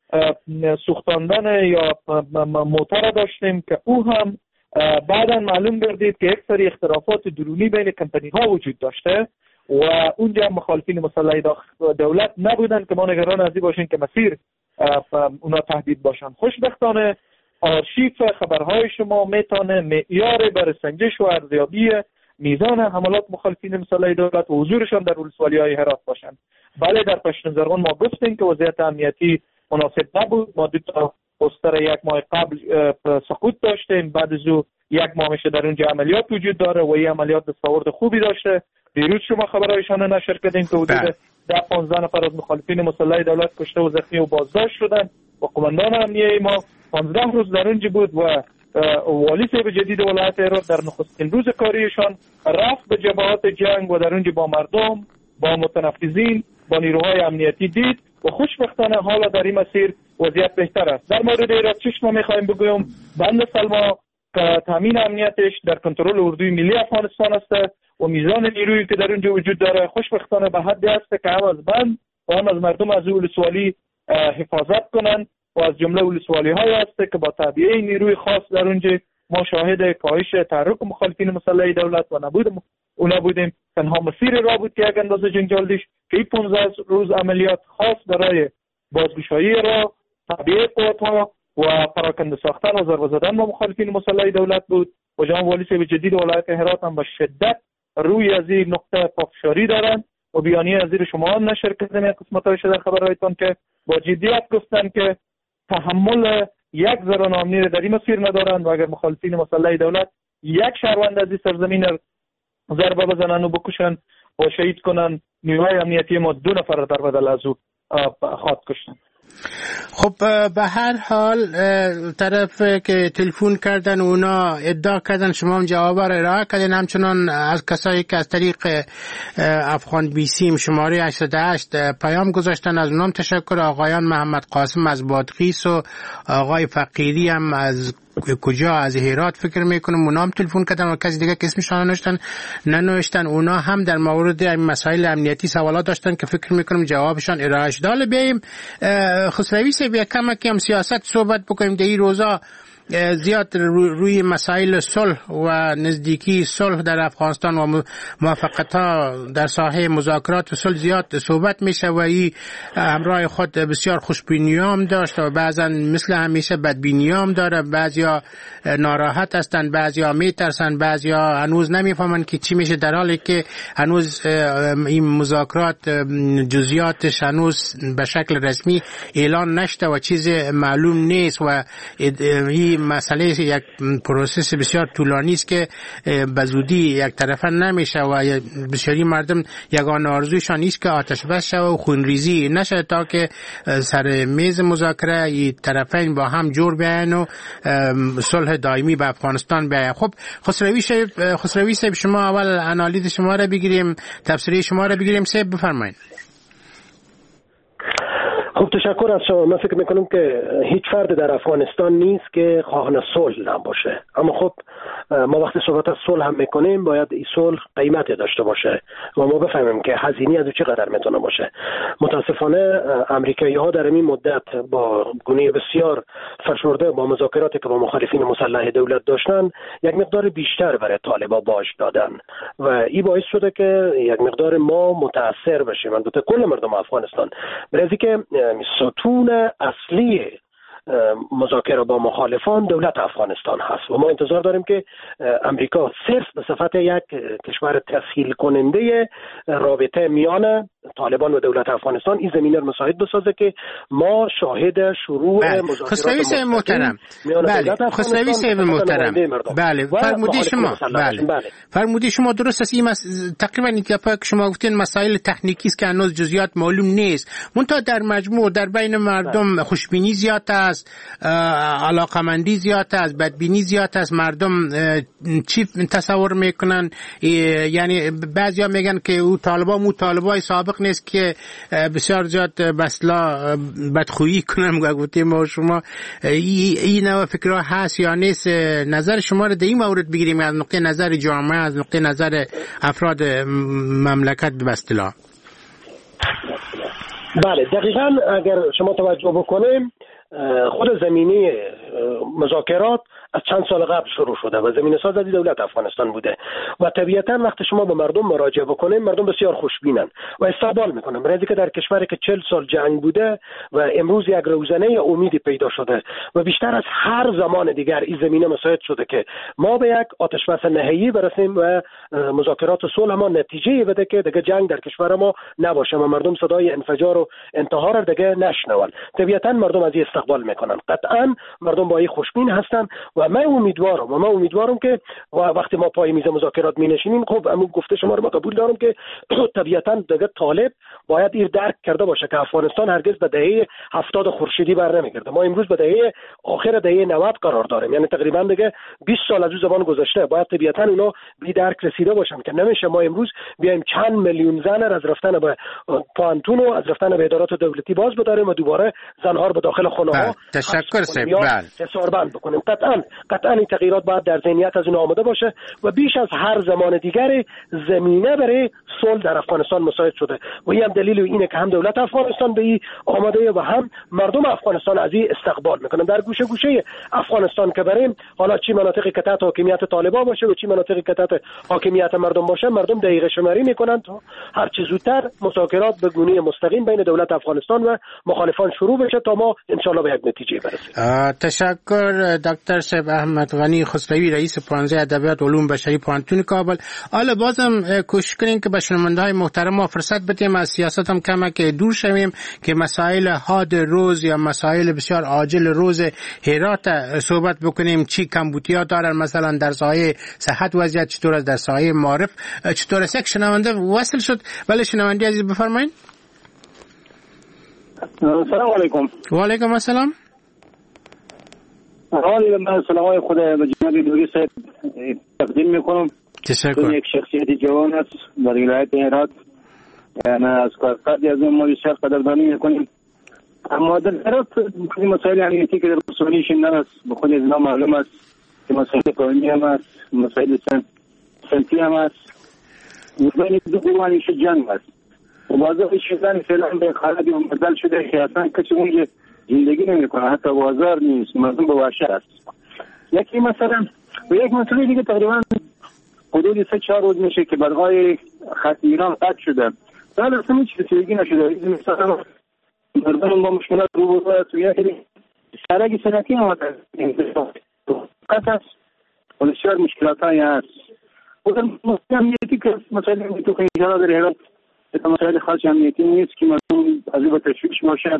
سوختاندن یا موتور داشتیم که او هم بعدا معلوم گردید که یک سری اختلافات درونی بین کمپانی ها وجود داشته و اونجا مخالفین مسلح دولت نبودن که ما نگران از این باشیم که مسیر اونا تهدید باشن. خوشبختانه آرشیف خبرهای شما میتونه معیار برای سنجش و ارزیابی میزان حملات مخالفین مسلح دولت و حضورشان در ولسوالی های هرات باشند. بله در پشتون زرغون ما گفتیم که وضعیت امنیتی مناسب نبود. ما 2 تا پوستر 1 ماه قبل سقوط داشتیم، بعد از او 1 ماه میشه در اونجا عملیات وجود داره و این عملیات دستاورد خوبی داشته. دیروز شما خبرایشان نشر کردین که حدود 10-15 نفر از مخالفین مسلح دولت کشته و زخمی و بازداشت شدن و قماندان امنیه ما 15 روز در اونجا بود و والی صاحب جدید ولایت هرات در نخستین روز کاریشان رفت به جبهات جنگ و در اونجا با مردم، با متنفذین، با نیروهای امنیتی دید و خوشبختانه حالا در این مسیر وضعیت بهتر است. در مورد هرات ما میخوایم بگویم بند سلما که تامین امنیتش در کنترل اردوی ملی افغانستان است و میزان نیرویی که در اونجا وجود داره خوشبختانه به حدی است که هم از بند و هم از مردم از ولسوالی حفاظت کنند و از جمله ولسوالی های است که با تعبیه نیروی خاص در اونجا ما شاهد کاهش تحرک مخالفین مسلح دولت و نبودیم. تنها مسیر را بود که یک اندازه جنجال داشت که 15 روز عملیات خاص برای بازگشایی را، تعبیه قوت‌ها و پراکنده ساختن و ضربه زدن با مخالفین مسلح دولت بود و جناب والی صاحب جدید ولایت هرات هم با شدت روی از این نقطه پافشاری دارند و بیانیه از زیر شما هم نشر کردن قسمت‌هایش در خبرهایتان که با جدیت گفتن که تحمل یک ذره ناامنی در این مسیر ندارند و اگر مخالفین مسلح دولت یک شهروند از این سرزمین ضربه بزنن و بکشن و شهید کنن، نیروهای امنیتی ما 2 نفر در بدل از او خواهد کشتن. خب به هر حال طرف که تلفن کردن اونا ادعا کردن شما هم جواب را ارائه کردین، همچنان از کسایی که از طریق افغان بی سیم شماره 88 پیام گذاشتن از اونام تشکر. آقایان محمد قاسم از بادغیس و آقای فقیری هم از کجا از هرات فکر میکنم اونا هم تلفن کردن و کسی دیگه که اسمشان ننوشتن اونا هم در مورد مسائل امنیتی سوالات داشتن که فکر میکنم جوابشان ارائه شد. حالا بیایم خسروی صاحب کم سیاست صحبت بکنیم. در این روزا زیاد روی مسائل صلح و نزدیکی صلح در افغانستان و موافقت‌ها در ساحه مذاکرات و صلح زیاد صحبت میشه و این همراه خود بسیار خوشبینی هم داشت و بعضا مثل همیشه بدبینی هم داره. بعضیا ناراحت هستن، بعضیا میترسن، بعضیا هنوز نمیفهمن که چی میشه، در حالی که هنوز این مذاکرات جزئیاتش هنوز به شکل رسمی اعلان نشده و چیز معلوم نیست و این مسئله یک پروسس بسیار طولانی است که به زودی یک طرفه نمیشه و بسیاری مردم یگانه آرزویشان نیست که آتش بس شود و خونریزی نشه تا که سر میز مذاکره این طرفین با هم جور بیاین و صلح دائمی به افغانستان بیاید. خب خسروی صاحب شما اول انالیز شما را بگیریم، تفسیری شما را بگیریم. صاحب بفرمایید. خب تشکر از شما. من فکر میکنم که هیچ فرد در افغانستان نیست که خواهان صلح نباشه، اما خب ما وقتی صحبت از صلح هم میکنیم باید این صلح قیمتی داشته باشه و ما بفهمیم که هزینه از چقدر میتونه باشه. متاسفانه امریکایی ها در این مدت با گونه بسیار فشرده با مذاکراتی که با مخالفین مسلح دولت داشتن یک مقدار بیشتر برای طالبان باج دادن و این باعث شده که یک مقدار ما متاثر بشیم، البته کل مردم افغانستان، برای که ستون اصلی مذاکره با مخالفان دولت افغانستان هست و ما انتظار داریم که امریکا صرف به صفت یک کشور تسهیل کننده رابطه میان طالبان و دولت افغانستان این زمینه رو مساعد بسازه که ما شاهد شروع مذاکرات خسروی صاحب محترم، بله خسروی صاحب محترم، بله فرمودی شما درست است. این تقریبا این که شما گفتین مسائل تکنیکی است که هنوز جزئیات معلوم نیست، منتها در مجموع در بین مردم خوشبینی زیاد است، علاقمندی زیاد است، بدبینی زیاد است. مردم چی تصور میکنن؟ یعنی بعضیا میگن که او طالبای سابق نیست که بسیار زیاد بسلا بدخویی کنم گفتیم ما شما این نوع فکرها هست یا نیست؟ نظر شما رو در این مورد بگیریم از نقطه نظر جامعه، از نقطه نظر افراد مملکت به اصطلاح. بله دقیقاً اگر شما توجه بکنیم خود زمینه مذاکرات از چند سال قبل شروع شده و زمینه ساز دولت افغانستان بوده و طبیعتاً وقتی شما به مردم مراجعه بکنید مردم بسیار خوشبینن و استقبال میکنن، برای اینکه در کشوری که 40 سال جنگ بوده و امروز یک روزنه امیدی پیدا شده و بیشتر از هر زمان دیگر این زمینه مساعد شده که ما به یک آتش بس نهایی برسیم و مذاکرات صلح ما نتیجه بده که دیگه جنگ در کشور ما نباشه و مردم صدای انفجار و انتحار دیگه نشنون. طبیعتاً مردم از این استقبال میکنن، قطعاً مردم با این خوشبین هستن و من امیدوارم که وقتی ما پای میز مذاکرات می نشینیم، خب همون گفته شما رو ما قبول دارم که طبیعتاً دیگه طالب باید این درک کرده باشه که افغانستان هرگز به دهه 70 خورشیدی بر نمیگرده. ما امروز به دهه آخر دهه 90 قرار داریم، یعنی تقریبا دیگه 20 سال از اون زمان گذشته. باید طبیعتاً اونا بی درک رسیده باشن که نمیشه ما امروز بیایم چند میلیون زن از رفتن به پانتون و از رفتن به ادارات دولتی باز بداریم و دوباره زنها رو به داخل خانه‌ها تشکر سید حساربند بکنیم. قطعاً این تغییرات باید در ذهنیت از اون آماده باشه و بیش از هر زمان دیگر زمینه برای صلح در افغانستان مساعد شده و این هم دلیل اینه که هم دولت افغانستان به این آماده و هم مردم افغانستان از این استقبال میکنن. در گوشه گوشه افغانستان که بریم، حالا چی مناطقی که تحت حاکمیت طالبان باشه و چی مناطقی که تحت حاکمیت مردم باشه، مردم دقیقه شماری میکنن تا هر چه زودتر مذاکرات به گونه مستقیم بین دولت افغانستان و مخالفان شروع بشه تا ما ان شاء الله به یک نتیجه برسیم. تشکر دکتر صاحب احمد غنی خسروی، رئیس پانزه ادبیات علوم بشری پانتون کابل. حالا بازم کوشش کنیم که به شنونده‌های محترم ما فرصت بدیم از سیاست هم کمک دور شویم که مسائل حاد روز یا مسائل بسیار عاجل روز هرات صحبت بکنیم. چی کمبودی‌ها دارن مثلا در ساحه صحت وضعیت چطور است، در ساحه معارف چطور است؟ یک شنونده وصل شد. بله شنونده عزیز بفرمایید. سلام علیکم. و علیکم السلام. حالی من سلامای خود به جناب نوری صاحب تقدیم میکنم. تشکر. یک شخصیت جوان است در ولایت هرات، یعنی از کارکردی از اون ما بسیار قدردانی میکنیم. اما در هرات مسائل امنیتی که در ولسوالی شیندن است به خود از اینا معلوم است که مسائل قانونی هم است، مسائل سنتی هم است. بین دو گروه همیشه جنگ است و بازار شیندن فعلا به خالدی مبدل شده که اصلا کسی اونجا زندگی نمیکنه، حتی بازار نیست، مردم به وحشت است. یکی مثلا و یک مسئله دیگه تقریبا حدود 3-4 روز میشه که برقای خط ایران قطع شده. در اصلا هیچ رسیدگی نشده. این مثلا مردم با مشکلات روبرو است و یکی سرک سنتی هم قطع است و بسیار مشکلات هایی هست. و در مسئله امنیتی که مسئله تو که اینجا در هرات مسئله خاص امنیتی نیست که مردم از این با تشویش باشد.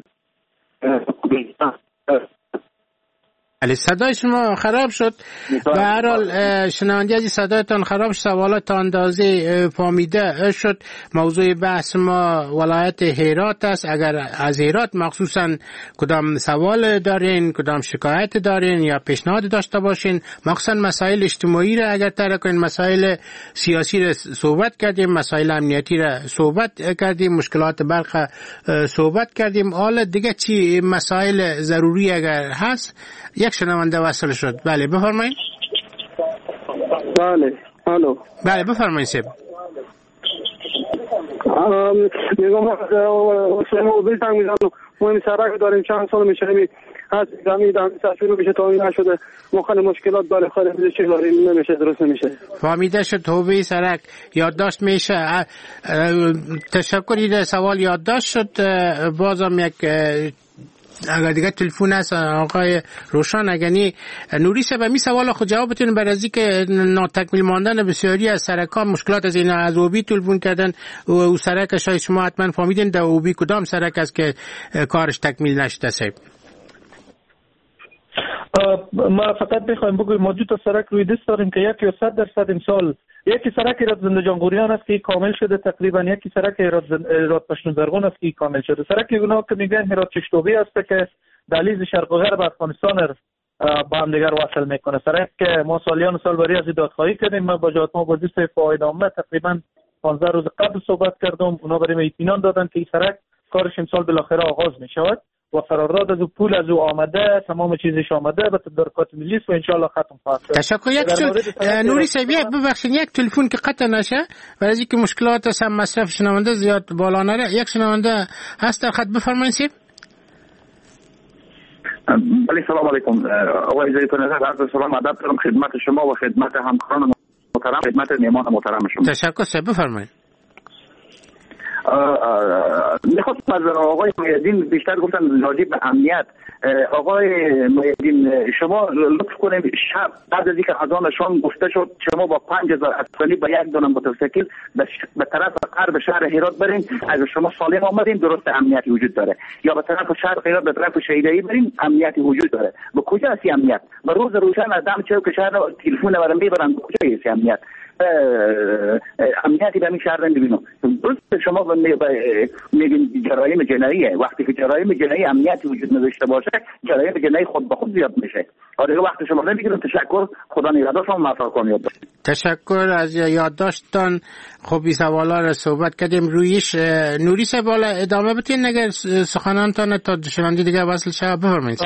بله صدای شما خراب شد. به هر حال شنونده از صدایتان خراب شد، سوالات تا اندازه فهمیده شد. موضوع بحث ما ولایت هرات است. اگر از هرات مخصوصا کدام سوال دارین، کدام شکایت دارین یا پیشنهاد داشته باشین، مخصوصا مسائل اجتماعی را اگر طرح کنین، مسائل سیاسی را صحبت کردیم، مسائل امنیتی را صحبت کردیم، مشکلات برق صحبت کردیم. حالا دیگه چی مسائل ضروری اگر هست؟ یک شنونده وصل شد. بله بفرمایید. بله الو. بله بفرمایید سیب. میگم شما بیتام میذارم مهم سرک داریم چند سال میشه از زمین سفیر بشه تا این نشده مخالف مشکلات داره خالص چه داریم نمیشه درست نمیشه. فهمیده شد توبه سرک یادداشت میشه. تشکری سوال یادداشت شد. بازم یک اگر دیگه تلفن هست آقای روشن اگنی نوری صاحب می سوال خود جواب بتونین برای از اینکه ناتکمیل ماندن بسیاری از سرکان مشکلات از این از اوبی تلفن کردن و سرک شاید شما حتما فهمیدین در اوبی کدام سرک است که کارش تکمیل نشده صاحب؟ ما فقط بخوایم بگویم ما دو تا سرک روی دست داریم که یکی 100% امسال یکی سرک ایراد زنده جانگوریان است که کامل شده تقریبا، یکی سرک ایراد پشتون زرغون است که کامل شده. سرک اونا که میگن ایراد چشتوبی است که دهلیز شرق و غرب افغانستان با هم دیگر وصل میکنه. سرک که ما سالیان سال بری از دادخواهی کردیم. ما با جهات ما وزیر فایده‌نامه تقریبا 15 روز قبل صحبت کردم، اونا برای اطمینان دادن که این سرک کارش امسال بالاخره آغاز میشود و قرارداد از پول از او آمده، تمام چیزش آمده و تدارکات ملی است و ان شاء الله ختم خواهد شد. تشکر. نوری صاحب ببخشید یک تلفن که قطع نشه برای اینکه مشکلات از مصرف شنونده زیاد بالا نره. یک شنونده هست در خط، بفرمایید سیب. بله سلام علیکم آقای زیتون عزیز، سلام ادب دارم خدمت شما و خدمت همکاران محترم، خدمت میهمان محترم شما. تشکر صاحب بفرمایید. میخواستم از آقای محیدین بیشتر گفتن راجع به امنیت. آقای محیدین شما لطف کنید شب بعد از اینکه اذان شام گفته شد شما با 5000 اسکری با یک دونه موتورسیکل به طرف غرب شهر هرات برین، اگر شما سالم آمدین درست امنیتی وجود داره، یا به طرف شهر هرات به طرف شهیدایی برین امنیتی وجود داره. به کجا است امنیت؟ به روز روشن از دم چوک شهر تلفن برام میبرن، به کجا است امنیت؟ امنیتی به این شهر نمیبینم. درست شما میگین جرایم جناییه، وقتی که جرایم جنایی امنیتی وجود نداشته باشه جرایم جنایی خود به خود زیاد میشه. آره وقت شما نمیگیرم. تشکر، خدا نگهدار شما، موفق کنید. تشکر از یادداشتتان. خوبی سوالا را صحبت کردیم رویش. نوری صاحب بالا ادامه بدین اگر سخنانتان تا شنونده دیگه وصل شه بفرمایید.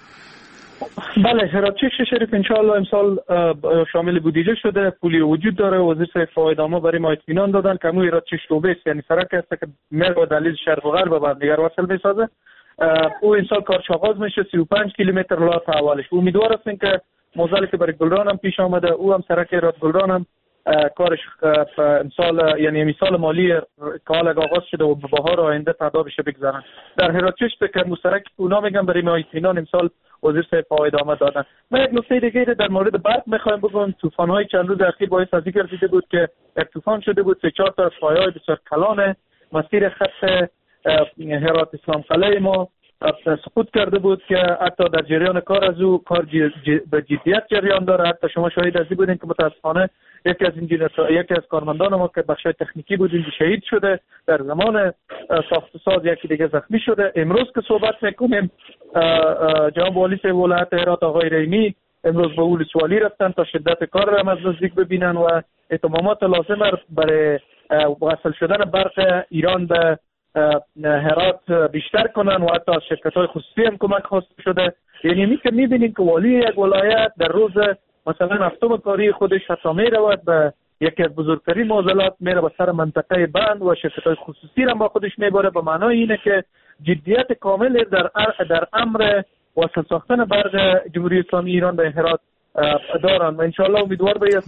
بله هرات شریف انشاءالله امسال شامل بودجه شده، پولی وجود داره. وزیر فایده‌نامه برای ما اطمینان دادن که هرات چشتوبه است، یعنی سرک است که مر و دهلیز شرق و غرب و بعد دیگر وصل میسازه. او امسال کارش آغاز میشه. 35 کیلومتر راه اولش. امیدوار هستیم که موزلی که برای گلران هم پیش آمده او هم سرک هرات گلران هم کارش امسال یعنی مثال مالی کال آغاز شده و به بهار آینده پیدا بشه بگذارن. در هرات چشت که مشترک اونا میگن برای ما اطمینان امسال وزیر فایده‌نامه دادن. من یک نکته دیگه در مورد برق میخوایم بگم. طوفان‌های چند روز اخیر باعث از این گردیده بود که یک طوفان شده بود 3-4 تا پایه‌های بسیار کلان مسیر خط هرات اسلام قلعه ما سقوط کرده بود که حتی در جریان کار از او کار به جدیت جریان داره. حتی شما شاهد از این بودین که متاسفانه یکی از کارمندان ما که بخش تکنیکی بود شهید شده در زمان ساخت ساز، یکی دیگه زخمی شده. امروز که صحبت میکنیم جناب والی ولایت هرات آقای رحیمی امروز به ولسوالی رفتن تا شدت کار را از نزدیک ببینن و اهتمامات لازم برای وصل شدن برق ایران به هرات بیشتر کنن و حتی از شرکت‌های خصوصی هم کمک خواسته شده. یعنی می‌بینیم که والی یک ولایت در روز مثلا هفتم کاری خودش حتی میرود به یکی از بزرگترین معضلات، میره به سر منطقه بند و شرکت‌های خصوصی را با خودش میبره. به معنای اینه که جدیت کامل در امر وصل ساختن برق جمهوری اسلامی ایران به هرات دارن و انشاءالله امیدوار به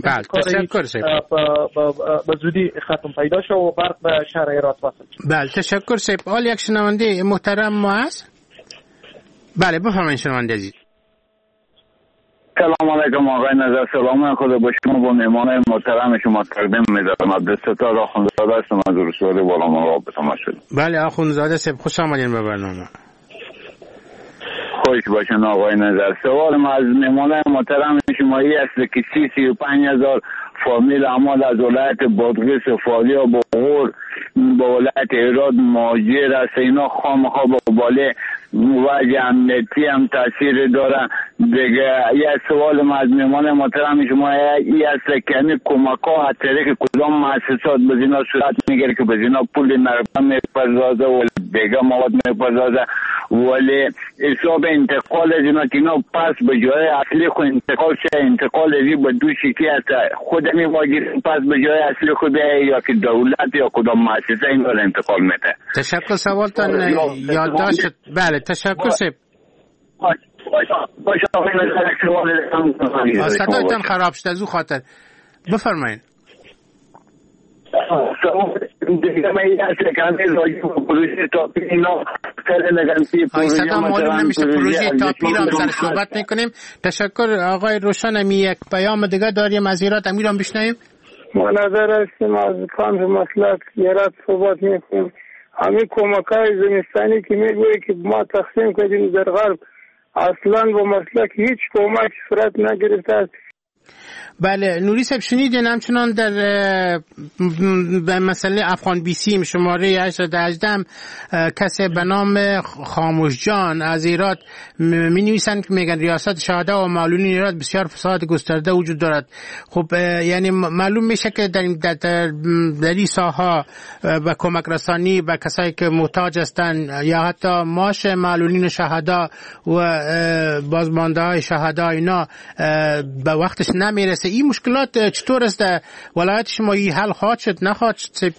زودی ختم پیدا شه و برق به شهر هرات وصل شه. بله تشکر سیب. حال یک شنونده محترم ما هست. بله بفرمایید شنونده عزیز. سلام علیکم آقای نظر، سلام خدا با شما با مهمان محترم شما تقدیم می‌دارم. عبدالستار آخوندزاده هستم از رسول بالا رابطه ما شد. بله آخوندزاده سیب خوش آمدین به برنامه. خوش باشن آقای نظر. سوال ما از مهمان محترم شما این است که 35,000 فامیل اعمال از ولایت بادغیس فاریاب و بغور با ولایت هرات مهاجر است. اینا خامخا با باله وجه امنیتی هم تاثیر داره. دیگه یه سوال ما از مهمان محترم شما این است که این کمک ها از طریق کدام مؤسسات به اینا صورت میگیره که به اینا پول مربع میپردازه و دیگه مواد میپردازه، ولی حساب انتقال از اینا که اینا پس به جای اصلی خود انتقال شه، انتقال ازی به دو شکلی است. خود می واجد پس به جای اصلی خود یا که دولت یا کدام مؤسسه این رو انتقال میده. تشکر سوالتان یادداشت. بله تشکر سیب. صدایتان خراب شد از او خاطر بفرمایید. صدا معلوم نمیشه. پروژه تاپی را هم سر صحبت میکنیم. تشکر آقای روشن. امی یک پیام دیگه داریم از ایرات، امیرم بشنویم. ما نظر هستیم از کانف مسلک ایرات صحبت میکنیم. همین کمکای زمستانی که میگویی که ما تقسیم کردیم در غرب اصلا با مسلک هیچ کمک صورت نگرفته است. بله نوری صاحب شنیدین همچنان در مسئله افغان بیسیم شماره 818 کسی به نام خاموش جان از ایرات می نویسند که میگن ریاست شهدا و معلولین ایرات بسیار فساد گسترده وجود دارد. خب یعنی معلوم میشه که در این ساحه به کمک رسانی به کسایی که محتاج هستند یا حتی معاش معلولین شهدا و بازمانده های شهدا اینا به وقتش نمیرسه. این مشکلات چطور است در ولایت شما؟ این حل خواهد شد نخواهد شد؟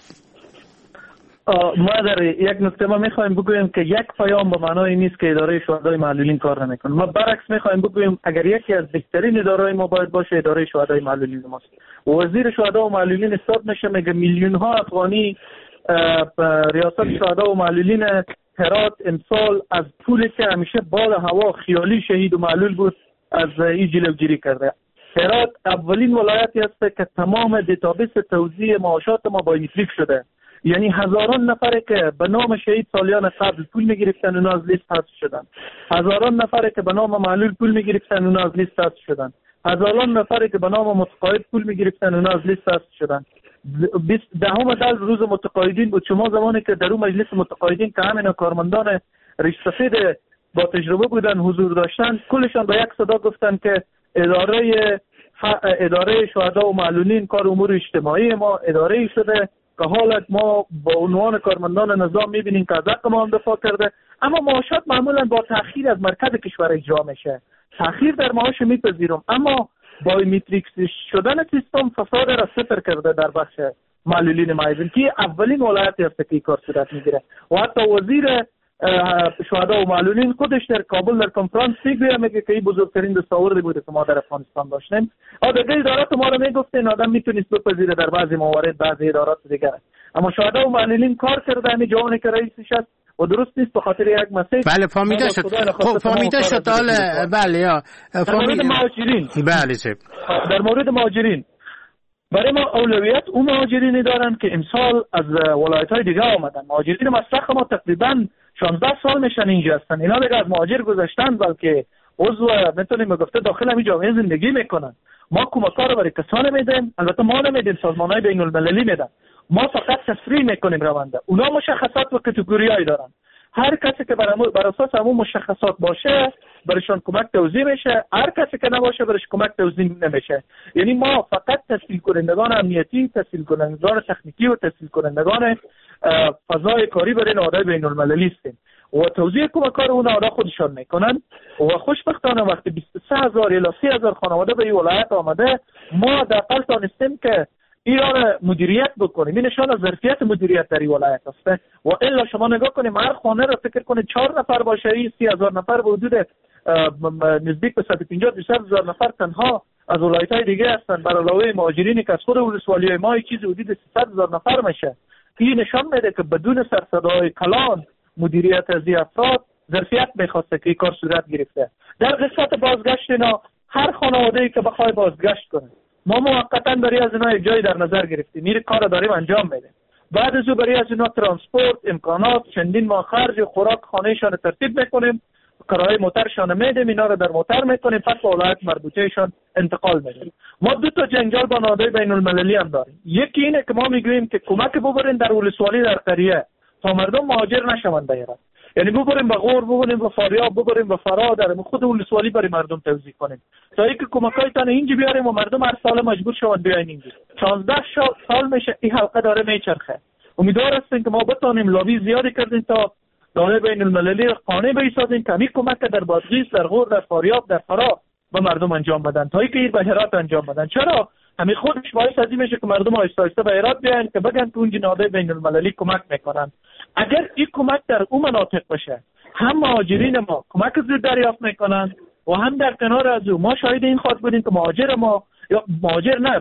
ما در یک نکته ما میخوایم بگوییم که یک پیام به معنای نیست که اداره شهدای معلولین کار نمیکنه. ما برعکس میخوایم بگوییم اگر یکی از بهترین اداره‌های ما باید باشه اداره شهدای معلولین ماست. وزیر شهدا و معلولین استاد نشه میگه میلیون ها افغانی ریاست شهدا و معلولین هرات امسال از پولی که همیشه بال هوا خیالی شهید و معلول بود از این جلوگیری کرده. هرات اولین ولایتی است که تمام دیتابیس توزیع معاشات ما بایومتریک شده. یعنی هزاران نفر که به نام شهید سالیان قبل پول میگرفتن اونا از لیست حذف شدن. هزاران نفر که به نام معلول پول میگرفتن اونا از لیست حذف شدن. هزاران نفر که به نام متقاعد پول میگرفتن اونا از لیست حذف شدن. 10 روز متقاعدین بود. شما زمانی که در اون مجلس متقاعدین که همین کارمندان ریش سفید با تجربه بودن حضور داشتن، کلشان با یک صدا گفتن که اداره شهدا و معلولین کار امور اجتماعی ما اداره شده که حالت ما با عنوان کارمندان نظام میبینیم که از حق ما هم دفاع کرده، اما معاشات معمولا با تأخیر از مرکز کشور اجرا میشه. تأخیر در معاش میپذیرم، اما بایومتریک شدن سیستم فساد را صفر کرده در بخش معلولین معیزین که اولین ولایتی است که کار صورت میگیره. و حتی وزیر شهدا و معلولین خودش در کابل در کنفرانس میگه که این بزرگترین دستاوردی بوده که ما در افغانستان داشتیم. دیگه ادارات ما رو میگفتین آدم میتونست بپذیره در بعضی موارد بعضی ادارات دیگه، اما شهدا و معلولین کار کرده. همین جوانی که رئیسش است و درست نیست به خاطر یک مسئله. بله فهمیده شد. خب فهمیده شد. بله یا در مورد مهاجرین. بله سیب. در مورد مهاجرین برای ما اولویت اون مهاجرینی دارن که امسال از ولایت‌های دیگه آمدن. مهاجرین مسلخ ما تقریباً 16 سال میشن اینجا هستن. اینا دیگه از مهاجر گذشتن بلکه عضو میتونیم گفته داخل همین جامعه زندگی میکنن. ما کمک‌ها رو برای کسان میدیم، البته ما نمیدیم، سازمان‌های بین‌المللی میدن. ما فقط تسریع میکنیم رونده. اونا مشخصات و کاتگوریایی دارن. هر کسی که بر اساس همون مشخصات باشه برشان کمک توزیع میشه، هر کسی که نباشه برش کمک توزیع نمیشه. یعنی ما فقط تسهیل کنندگان امنیتی، تسهیل کنندگان تکنیکی و تسهیل کنندگان فضای کاری برای نهادهای بین المللی هستیم و توزیع کمک ها رو اون نهادها خودشان میکنن و خوشبختانه وقتی 23,000 الی 30,000 خانواده به این ولایت آمده، ما دقیقاً تانستیم که ایران مدیریت بکنیم. این نشان از ظرفیت مدیریت در این ولایت است. و الا شما نگاه کنیم هر خانه را فکر کنید 4 نفر باشه، این 30,000 نفر به حدود نزدیک به 150-200,000 نفر تنها از ولایت‌های دیگه هستند، بر علاوه مهاجرینی که از خود ولسوالی ما چیزی حدود 300,000 نفر میشه. این نشان میده که بدون سرصدای کلان مدیریت از این افراد ظرفیت میخواسته که این کار صورت گرفته. در قسمت بازگشت اینا، هر خانواده‌ای که بخواد بازگشت کنه، ما موقتا برای از اینا جای در نظر گرفتیم، میره کار داریم انجام میدیم. بعد از او برای از اینا ترانسپورت، امکانات، چندین ماه خرج خوراک خانهشان ترتیب میکنیم، کرایه موترشان میدیم، اینا رو در موتر میکنیم، پس به ولایت مربوطهشان انتقال میدیم. ما 2 جنجال با نهادهای بین المللی هم داریم. یکی اینه که ما میگوییم که کمک ببرین در ولسوالی در قریه تا مردم مهاجر نشوند به ایران، یعنی ببریم به غور، ببریم به فاریاب، ببریم به فرا، در خود ولسوالی برای مردم توزیع کنیم تا اینکه کمکایتان اینجا بیاریم و مردم هر سال مجبور شوند بیاین اینجا. 16 سال میشه این حلقه داره میچرخه. امیدوار هستیم که ما بتونیم لابی زیادی کردیم تا نهادهای بین المللی قانع بایستیم که همین کمک در بادغیس، در غور، در فاریاب، در فرا به مردم انجام بدن تا اینکه این به هرات انجام بدن. چرا همین خودش باعث از این میشه که مردم آهسته آهسته به هرات بیاین که بگن که اون نهادهای بین المللی کمک میکنن. اگر این کمک در اون مناطق بشه، هم مهاجرین ما کمک زود دریافت میکنن و هم در کنار از او ما شاهد این خواهد بودیم که مهاجر ما، یا مهاجر نه،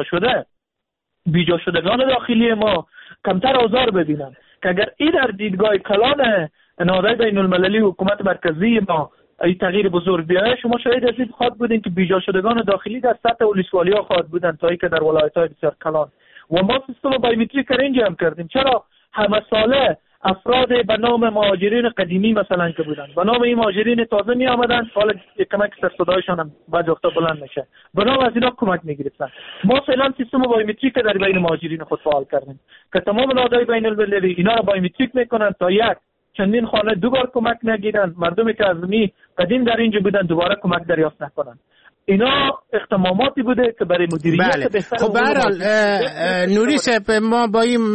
بیجا شدگان داخلی ما کمتر آزار ببینن. که اگر این در دیدگاه کلان نهادهای بین المللی و حکومت مرکزی ما این تغییر بزرگ بیاره، شما شاید از این خواهد بودین که بیجا شدگان داخلی در سطح ولسوالی ها خواهد بودن تا اینکه در ولایت‌های بسیار کلان. و ما سیستم بایومتریک اینجا هم کردیم. چرا همه ساله افراد به نام مهاجرین قدیمی مثلا که بودن، به نام این مهاجرین تازه می آمدن، حالا کمک سرصدایشان هم بعضی وقتا بلند میشه، به نام از اینا کمک میگرفتن. ما فعلا سیستم بایومتریک در بین مهاجرین خود فعال کردیم که تمام نهادهای بین المللی اینا رو بایومتریک میکنن تا چندین خانه دوبار کمک نگیرن، مردمی که از می قدیم در اینجا بودن دوباره کمک دریافت نکنن. اینا اقداماتی بوده که برای مدیریت بهتر. خب برحال نوری صاحب، ما با این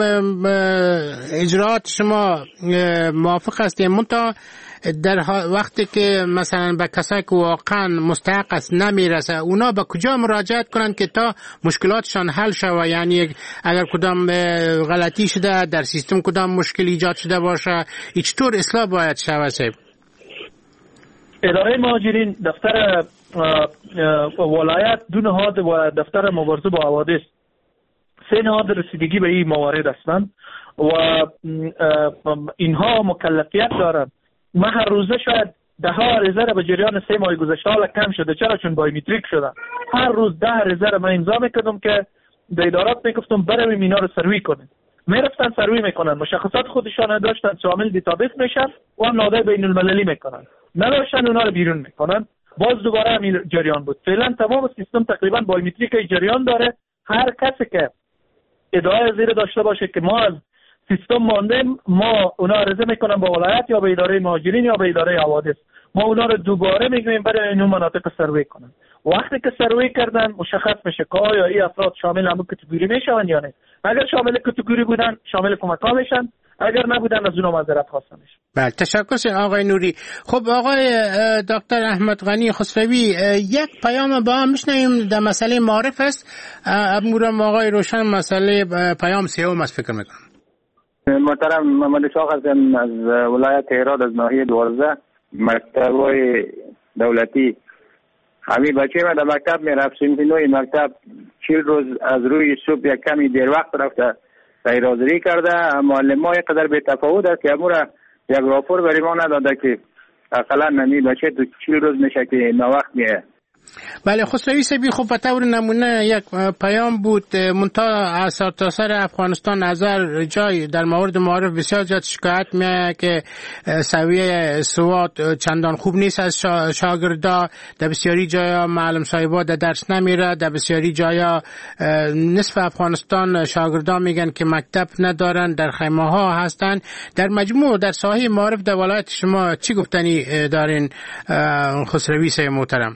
اجراءات شما موافق هستیم، منتها در وقتی که مثلا به کسایی که واقعا مستحق است نمیرسه، اونا به کجا مراجعت کنن که تا مشکلاتشان حل شود؟ یعنی اگر کدام غلطی شده در سیستم، کدام مشکل ایجاد شده باشه، چطور اصلاح باید شود؟ اداره مهاجرین، دفتر ولایت، 2 نهاد و دفتر مبارزه با حوادث، 3 نهاد رسیدگی به این موارد هستند و اینها مکلفیت دارند. ما هر روزه شاید 10 عریضه را به جریان 3 ماه گذشته حالا کم شده. چرا؟ چون بایومتریک شده. هر روز 10 عریضه را من امضا میکردم که به ادارات میگفتم برویم اینا رو سروی کنیم. میرفتن سروی میکنن، مشخصات خودشان داشتن، شامل دیتابیس میشن و هم نهادهای بین المللی میکنن، نداشتن اونا رو بیرون میکنن، باز دوباره همین جریان بود. فعلا تمام سیستم تقریبا بایومتریک جریان داره. هر کسی که ادعای زیر داشته باشه که ما از سیستم ماندیم، ما اونا عرضه میکنن با ولایت یا به اداره مهاجرین یا به اداره حوادث، ما اونا رو دوباره میگیم برای این مناطق سروی کنن. وقتی که سروی کردن مشخص میشه که آیا این افراد شامل همون کاتگوری میشن یا نه. اگر شامل کاتگوری بودن شامل کمک ها میشن، اگر نبودن از اونا معذرت خواسته میشه. بله، تشکر آقای نوری. خب آقای دکتر احمد غنی خسروی، یک پیام با هم میشنویم در مسئله معارف است. امورم آقای روشن مسئله پیام سوم است فکر میکنم. محترم محمد اسحاق هستم از ولایت هرات، از ناحیه 12 مکتب‌های دولتی. همین بچه من در مکتب میرفت، صنف نوع مکتب 40 روز از روی صبح یک کمی دیر وقت رفته غیرحاضری کرده. معلم ها اینقدر به تفاوت است که امور یک راپور برای ما نداده که اقلا نمی بچه تو 40 روز میشه که ناوقت میه. بله خسروی سبی خب به طور نمونه یک پیام بود منتها از سرتاسر افغانستان نظر جای در مورد معارف بسیار زیاد شکایت میاد که سویه سواد چندان خوب نیست از شاگردا. در بسیاری جایا معلم صاحبا در درس نمیره، در بسیاری جایا نصف افغانستان شاگردا میگن که مکتب ندارن، در خیمه ها هستن. در مجموع در ساحه معارف در ولایت شما چی گفتنی دارین خسروی سبی محترم؟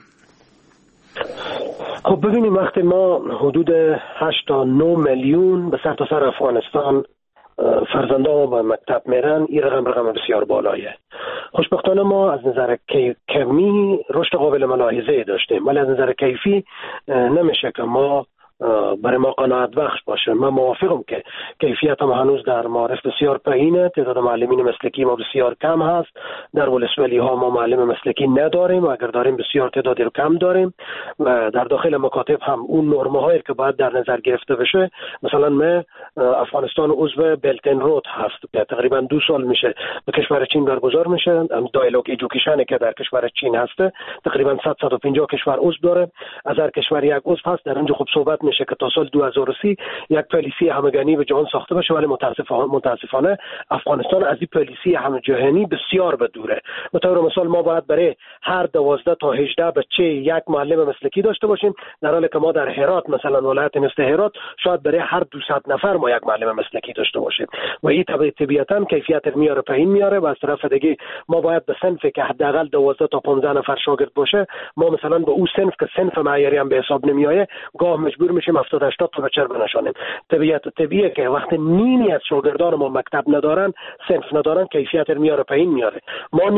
خب ببینیم وقتی ما حدود 8 تا 9 میلیون به سرتاسر افغانستان فرزندان به مکتب میرن، این رقم بسیار بالایه. خوشبختانه ما از نظر کمی رشد قابل ملاحظه داشتیم، ولی از نظر کیفی نمیشه که ما برای ما قناعت بخش باشه. من موافقم که کیفیت ما هنوز در معارف بسیار پایینه، تعداد معلمین مسلکی ما بسیار کم هست، در ولسوالی ها ما معلم مسلکی نداریم و اگر داریم بسیار تعدادی رو کم داریم و در داخل مکاتب هم اون نرمه هایی که باید در نظر گرفته بشه، مثلا ما افغانستان عضو بلتن رود هست که تقریبا 2 سال میشه به کشور چین برگزار میشه. دایالوگ ایژوکیشن که در کشور چین هست تقریبا 150 کشور عضو داره، از هر کشور یک عضو هست. در اونجا خوب صحبت میشه که تا سال 2030 یک پالیسی همگانی به جهان ساخته بشه، ولی متاسفانه افغانستان از این پالیسی همجهانی بسیار به دوره. به طور مثال ما باید برای هر 12 تا 18 بچه یک معلم مسلکی داشته باشیم، در حالی که ما در هرات مثلا ولایت مثل هرات شاید برای هر 200 نفر ما یک معلم مسلکی داشته باشیم و این طبیعتاً کیفیت میاره پایین میاره. و از طرف دیگه ما باید به صنفی که حداقل 12 تا 15 نفر شاگرد باشه، ما مثلا به اون صنف که صنف معیاری هم به حساب نمیایه گاه مجبور میشیم 70-80 تا بچه رو بنشانیم. طبیعیه که وقتی نیمی از شاگردان ما مکتب ندارن، صنف ندارن، کیفیت میاره پایین میاره. ما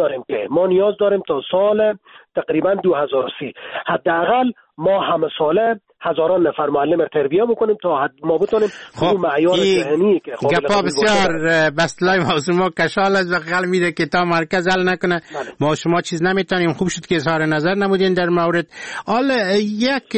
نیاز داریم تا سال تقریبا 2030 حداقل ما همه ساله هزاران نفر معلم تربیت بکنیم تا ما بتونیم اون معیار ذهنی که گپا بسیار بسلای موضوع ما کشال از بغل میره که تا مرکز حل نکنه ما شما چیز نمیتونیم. خوب شد که اظهار نظر نمودین در مورد. حالا یک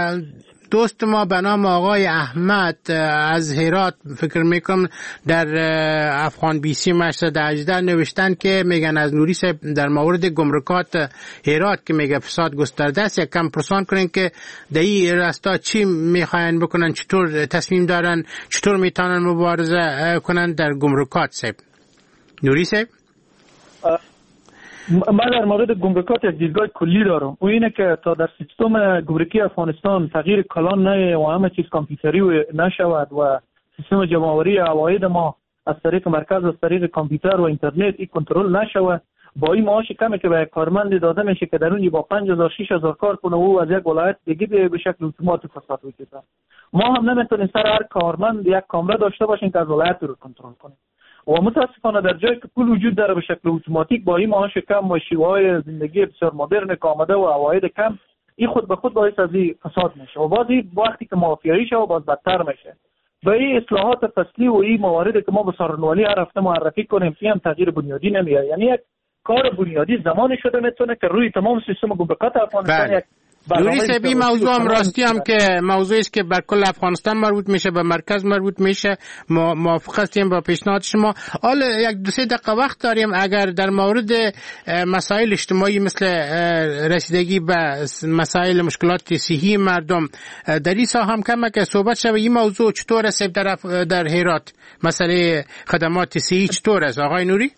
دوست ما به نام آقای احمد از هرات فکر میکنم در افغان بی سی 818 نوشتن که میگن از نوری صاحب در مورد گمرکات هرات که میگه فساد گسترده است، یک کم پرسان کنین که در این راستا چی میخواین بکنن، چطور تصمیم دارن، چطور میتونن مبارزه کنن در گمرکات صاحب. نوری صاحب من در مورد گمرکات یک دیدگاه کلی دارم و اینه که تا در سیستم گمرکی افغانستان تغییر کلان نه و همه چیز کامپیوتری نشود و سیستم جمع‌آوری عواید ما از طریق مرکز، از طریق کامپیوتر و اینترنت این کنترل نشود، با این معاش کمی که به کارمند داده میشه که در اونجا با 5000-6000 کار کنه و از یک ولایت دیگه به شکل اتومات فساد وجود داره. ما هم نمیتونیم سر هر کارمند یک کامره داشته باشیم که از ولایت رو کنترل کنه و متاسفانه در جایی که پول وجود داره به شکل اتوماتیک با این معاش کم و شیوه‌های زندگی بسیار مدرن که آمده و عواید کم، این خود به خود باعث از این فساد میشه و بعضی وقتی که مافیایی شه و باز بدتر میشه. و این اصلاحات فصلی و این مواردی که ما به سارنوالی هر هفته معرفی کنیم این هم تغییر بنیادی نمیاد. یعنی یک کار بنیادی زمانی شده میتونه که روی تمام سیستم گمرکات افغانستان یک نوری صاحب این موضوع هم راستی هم که موضوعی است که بر کل افغانستان مربوط میشه، به مرکز مربوط میشه. موافق هستیم با پیشنهاد شما. حالا 1-2 دقیقه وقت داریم اگر در مورد مسائل اجتماعی مثل رسیدگی به مسائل مشکلات صحی مردم در این ساحه هم کمه که صحبت شود. این موضوع چطور است در هرات؟ مسئله خدمات صحی چطور است آقای نوری؟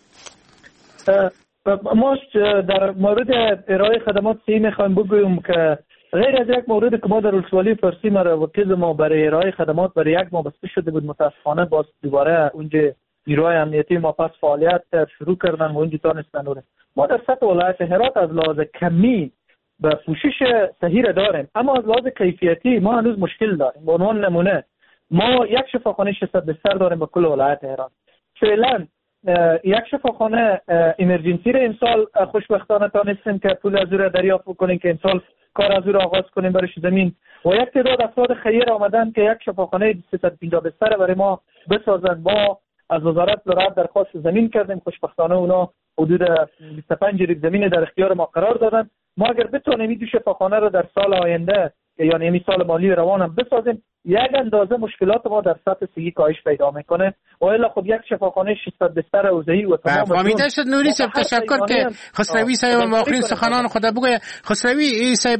ما در مورد ارائه خدمات صحی میخوایم بگویم که غیر از یک مورد که ما در ولسوالی فارسی وکیل ما برای ارائه خدمات برای 1 ماه بسته شده بود، متاسفانه باز دوباره اونجا نیروهای امنیتی ما پس فعالیت شروع کردن و اونجا تانستن. ما در سطح ولایت هرات از لحاظ کمی به پوشش صحیح داریم، اما از لحاظ کیفیتی ما هنوز مشکل داریم. به عنوان نمونه ما یک شفاخانه 600 بستر داریم به کل ولایت هرات. فعلا یک شفاخانه ایمرجنسی را امسال خوشبختانه تانستیم که پول از او را دریافت بکنیم که امسال کار از او را آغاز کنیم برای زمین و یک تعداد افراد خیر آمدن که یک شفاخانه 350 بستر برای ما بسازند. ما از وزارت زراعت درخواست زمین کردیم، خوشبختانه اونا حدود 25 ریگ زمین در اختیار ما قرار دادن. ما اگر بتونیم این 2 شفاخانه را در سال آینده یعنی این سال مالی روان هم بسازیم، یک اندازه مشکلات ما در سطح سگی کاهش پیدا میکنه. و الا خب یک شفاخانه 600 بستر حوزه‌ای و تمام فهمیده شد. نوری صاحب تشکر که خسروی صاحب آخرین سخنان خدا بگوید. خسروی صاحب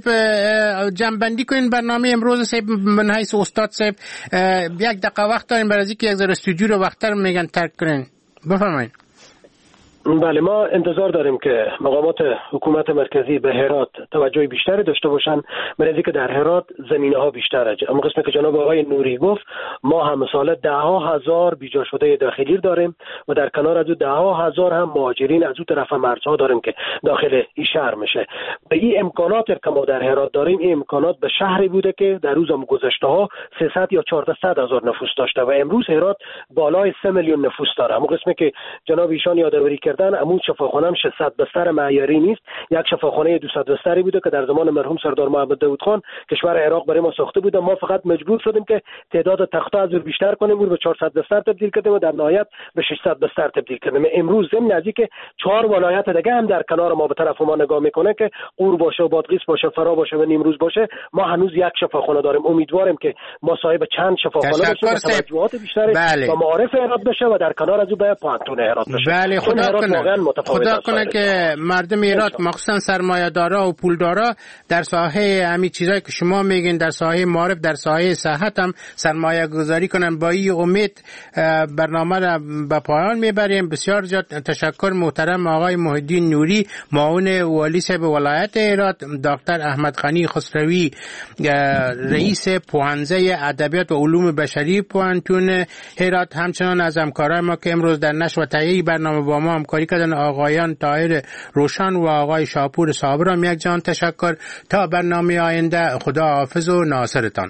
جنبندی کنین برنامه امروز صاحب، من حیث استاد صاحب یک دقیقه وقت داریم برای اینکه یک ذره استودیو رو وقتر میگن ترک کنین. بفرمایید. بله، ما انتظار داریم که مقامات حکومت مرکزی به هرات توجه بیشتری داشته باشن، برای که در هرات زمینه‌ها بیشتره. اما قسمی که جناب آقای نوری گفت، ما هم مثلا 10,000 بیجا شده داخلی داریم و در کنار از 10,000 هم مهاجرین از اون طرف مرزها داریم که داخل این شهر میشه. به این امکانات که ما در هرات داریم، این امکانات به شهری بوده که در روزام گذشته‌ها 300 یا 400,000 نفوس داشته و امروز هرات بالای 3 میلیون نفوس داره. اما قسمی که جناب ایشان یادآوری امون شفاخانه هم 600 بستر معیاری نیست، یک شفاخانه 200 بستری بوده که در زمان مرحوم سردار محمد داود خان کشور عراق برای ما ساخته بوده. ما فقط مجبور شدیم که تعداد تخت‌ها از بیشتر کنیم و به 400 بستر تبدیل کردیم و در نهایت به 600 بستر تبدیل کردیم. امروز ضمن از اینکه 4 ولایت دیگه هم در کنار ما به طرف ما نگاه میکنه که قور باشه و بادغیس باشه، فرا باشه و نیمروز باشه، ما هنوز یک شفاخانه داریم. امیدواریم که ما صاحب چند شفاخانه بشیم و توجهات بیشتری و معارف هرات بشه و در کنار از اون به پانتون هرات بشه. بله، خدا کنه که مردم ایرات مخصوصا سرمایه‌دارا و پولدارا در ساحه همین چیزایی که شما میگین، در ساحه معارف، در ساحه صحت هم سرمایه گذاری کنن. با این امید برنامه را به پایان میبریم. بسیار زیاد تشکر محترم آقای محی الدین نوری، معاون والی صاحب ولایت هرات، دکتر احمد غنی خسروی رئیس پوهنځی ادبیات و علوم بشری پوهنتون هرات، همچنان از همکارای ما که امروز در نشر و تهیه برنامه با ما همکاری کردن، آقایان طاهر روشن و آقای شاپور صابر، هم یک جان تشکر. تا برنامه آینده، خدا حافظ و ناصرتان.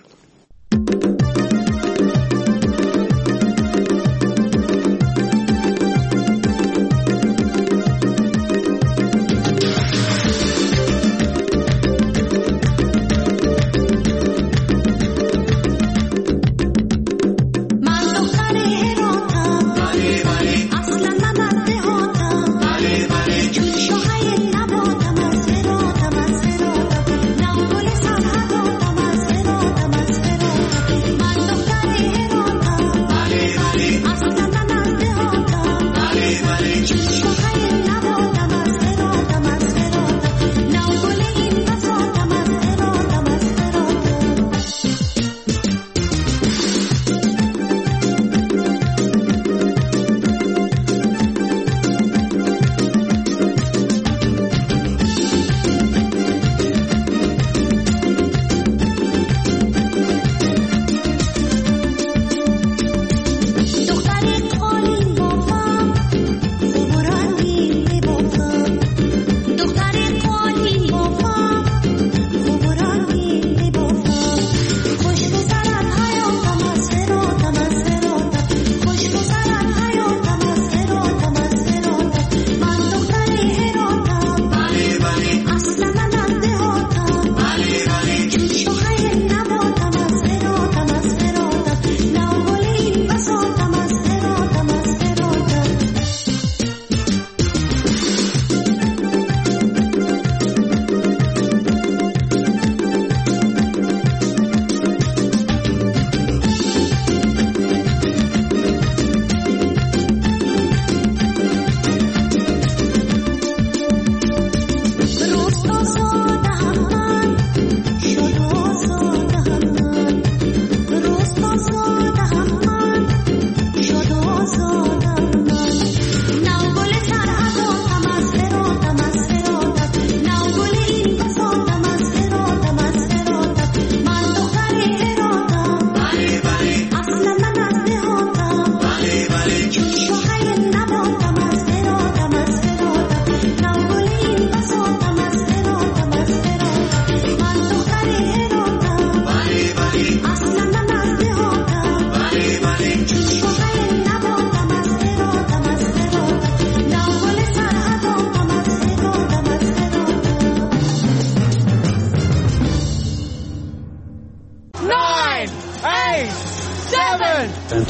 دختر قالین بابام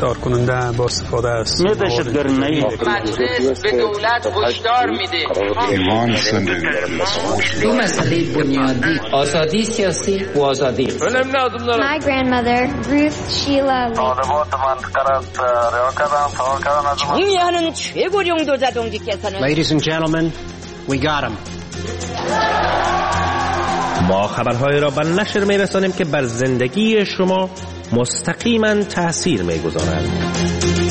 گرفتار کننده با استفاده است. مجلس به دولت هشدار میده دو مسئله بنیادی، آزادی سیاسی و آزادی. My grandmother, Ruth Sheila Lee. 총리하는 최고령도 자동직께서는 Ladies and gentlemen, we got him. ما خبرهای را به نشر می‌رسانیم که بر زندگی شما مستقیما تأثیر می‌گذارند.